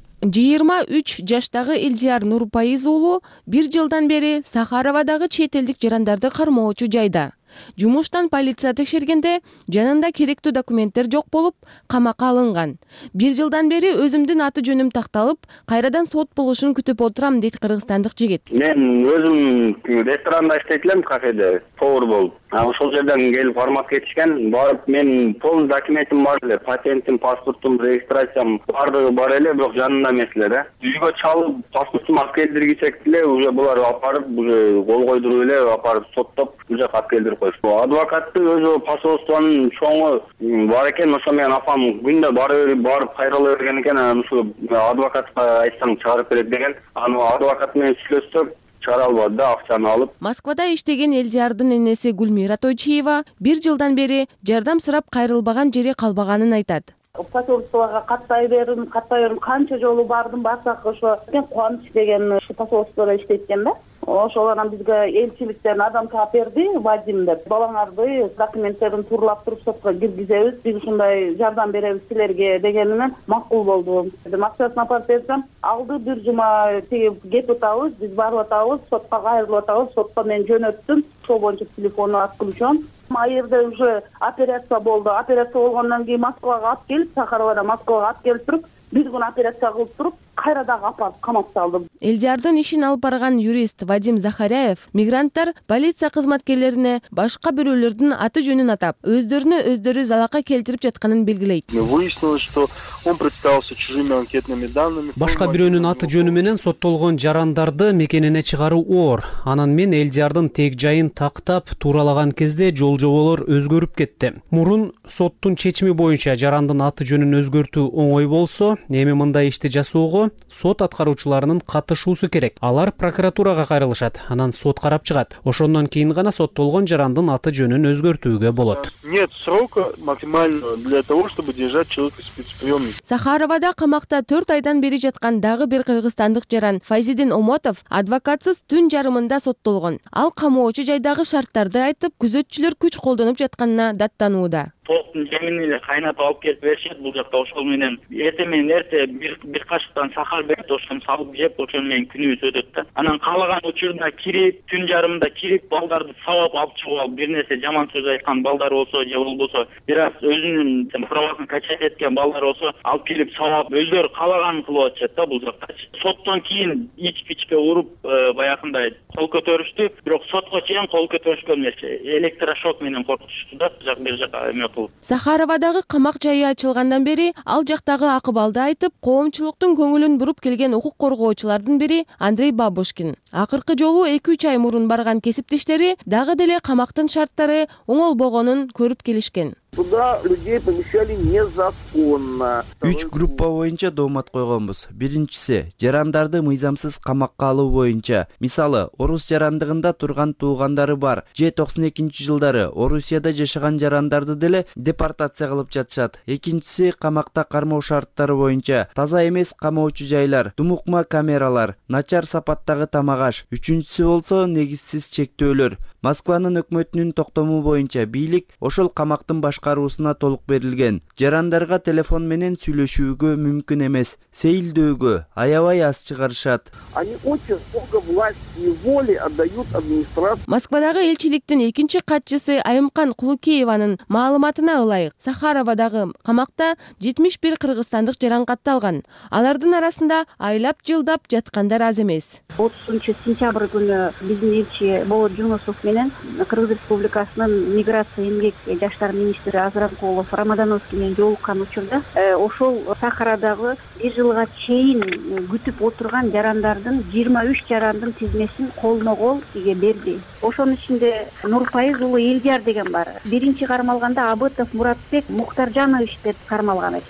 23 жаштагы Элдияр Нурпайыз уулу 1 жылдан бери Сахаровадагы чет элдик жарандарды кармоочу жайда. Жумуштан полиция текшергенде жанында керектүү документтер жок болуп, камакка алынган. 1 жылдан бери өзүмдүн аты жөнүм такталып, кайрадан сот болушун күтүп отурам дейт кыргызстандык жигит. Мен өзүм ресторанда иштейт элем, кафеде, повар болуп. Ошол жерден келип формат кетишкен, барып мен полный документим бар эле, патентим, паспортум, регистрациям бардыгы бар эле, бирок жанында эмес эле да. Үйгө чалып, паспортум алып келдиргичек эле, уже булар апарып, уже кол койдуруп эле, апарып соттоп, уже кат келдирип койушту. Адвокатты өзү посольствонун чоңу бар экен, ошо менен апам күндө барып кайрыла берген экен, ошо адвокатка айтсаң чыгарып берет деген. Аны адвокат менен сүйлөшсөк, чара албады да, акчаны алып. Москвада иштеген Элдиярдын энеси Гүлмира Тойчиева 1 жылдан бери жардам сурап кайрылбаган жери калбаганын айтат. Посольствого каттай бердим, канча жолу бардым, барсак ошо Кубаныч деген посольстводо иштейт экен да. Ошол анан бизге элчиликтен адам таап берди, Вадим деп. Балаңарды документтерин турлап туруп сотко киргизебиз, биз ушундай жардам беребиз силерге дегенимен макул болду. Акчасын апарып берсем, алды 1 жума кетип атабыз, биз барып атабыз, сотко кайрылып атабыз, сотко мен жөнөттүм. Ошол боюнча телефону отключен. Айырда уже операция болду. Операция болгондон кийин Москвага алып келип, Сахаровада Москвага алып келип туруп, 1 күн операция кылып туруп, кайрадан апарып камап салдым. Элдиярдын ишин алып барган юрист Вадим Захаряев мигранттар полиция кызматкерлерине башка бирөөлөрдүн аты жөнүн атап, өздөрү залакка келтирип жатканын белгилейт. Выяснилось, что он представился чужими анкетными данными. Башка бирөөнүн аты жөнү менен соттолгон жарандарды мекенине чыгаруу оор. Анан мен Элдиярдын тег жайын тактап туралаган кезде жол жоболор өзгөрүп кетти. Мурун соттун чечими боюнча жарандын аты жөнүн өзгөртүү оңой болсо, эми мындай ишти жасоого сот аткаруучуларынын катышуусу керек. Алар прокуратурага кайрылышат, анан сот карап чыгат. Ошондон кийин гана соттолгон жарандын аты жөнүн өзгөртүүгө болот. Нет срока максимального для того, чтобы держать человека в спецприемнике. Сахаровада камакта 4 айдан бери жаткан дагы бир кыргызстандык жаран Файзидин Омотов адвокатсыз түн жарымында соттолгон. Ал камоочу жайдагы шарттарды айтып, күзөтчүлөр күч колдонуп жатканына даттанууда. Токтун жемини эле кайнатып алып келип беришет бул жакта, ошол менен эрте бир кашыктан сахар берип, ошону салып жеп, ошол менен күнүбүз өтөт да. Анан каалаган учурда кирип, түн жарымда кирип, балдарды сабап алып чыгып алып, бир нерсе жаман сөз айткан балдар болсо же болбосо, бир аз өзүнүн правасын качать эткен балдар болсо, алып келип сабап, өздөрү каалаганын кылып атышат да бул жакта. Соттон кийин ичке уруп, баягындай кол көтөрүштү, бирок сотко чейин кол көтөрүшкөн эмес, электрошок менен коркутушту да, бир жака эме кылып. Сахаровадагы камак жайы ачылгандан бери ал жактагы акыбалды айтып, коомчулуктун көңүлүн буруп келген укук коргоочулардын бири Андрей Бабушкин. Акыркы жолу 2-3 ай мурун барган кесиптештери дагы деле камактын шарттары оңолбогонун көрүп келишкен. Туда людей помещали незаконно. 3 группа боюнча доомат койгонбуз. Биринчиси жарандарды мыйзамсыз камакка алуу боюнча. Мисалы, орус жарандыгында турган туугандары бар. Же 92-жылдары Орусияда жашаган жарандарды деле депортация кылып жатышат. Экинчиси камакта кармоо шарттары боюнча. Таза эмес камоочу жайлар, думукма камералар, начар сапаттагы тамак-аш. Үчүнчүсү болсо негизсиз чектөөлөр. Москванын өкмөтүнүн токтому боюнча бийлик ошол камактын башкаруусуна толук берилген. Жарандарга телефон менен сүйлөшүүгө мүмкүн эмес. Сейилдөөгө аябай аз чыгарышат. Они очень много власти и воли отдают администрации. Москвадагы элчиликтин экинчи катчысы Айымкан Кулукееванын маалыматына ылайык, Сахаровадагы камакта 71 кыргызстандык жаран катталган. Алардын арасында айлап жылдап жаткандар аз эмес. 30 сентябрь күнү биздин элчи Болот Жунусов менен Кыргыз Республикасынын миграция эмгек жаштар министри Азрамкулов Рамадановский менен жолуккан учурда ошол Сахарадагы 1 жылга чейин күтүп отурган жарандардын 23 жарандын тизмесин колмо-кол бизге берди. Ошонун ичинде Нурпайыз уулу Элдияр деген бар. Биринчи кармалганда Абытов Муратбек Муктаржанович деп кармалган экен.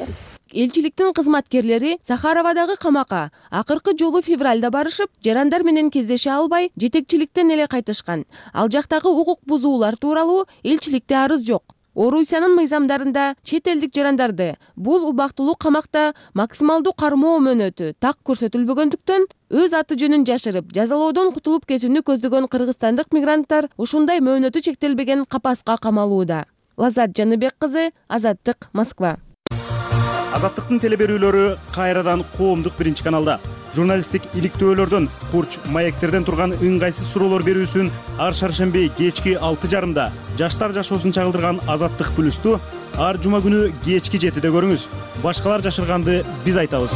элчиликтин кызматкерлери Сахаровадагы камакка акыркы жолу февралда барышып, жарандар менен кездеше албай, жетекчиликтен эле кайтышкан. Ал жактагы укук бузуулар тууралуу элчиликте арыз жок. Орусиянын мыйзамдарында чет элдик жарандарды бул убактылуу камакта максималдуу кармоо мөөнөтү так көрсөтүлбөгөндүктөн өз аты жөнүн жашырып, жазалоодон кутулуп кетүүнү көздөгөн кыргызстандык мигранттар ушундай мөөнөтү чектелбеген капаска камалууда. Лазат Жаныбек кызы, Азаттык, Москва. Азаттыктын телеберүүлөрү кайрадан коомдук биринчи каналда. Журналисттик иликтөөлөрдөн, курч маектерден турган ыңгайсыз суроолор берүүсүн ар шаршемби кечки 6:30 жаштар жашоосун чагылдырган Азаттык Плюсту ар жума күнү кечки 7-де көрүңүз. Башкалар жашырганды биз айтабыз.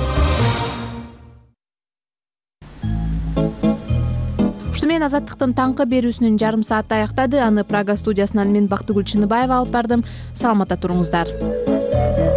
Ушуну менен Азаттыктын таңкы берүүсүнүн жарым сааты аяктады. Аны Прага студиясынан мен Бактыгүл Чыныбаева алып бардым. Саламатта туруңуздар.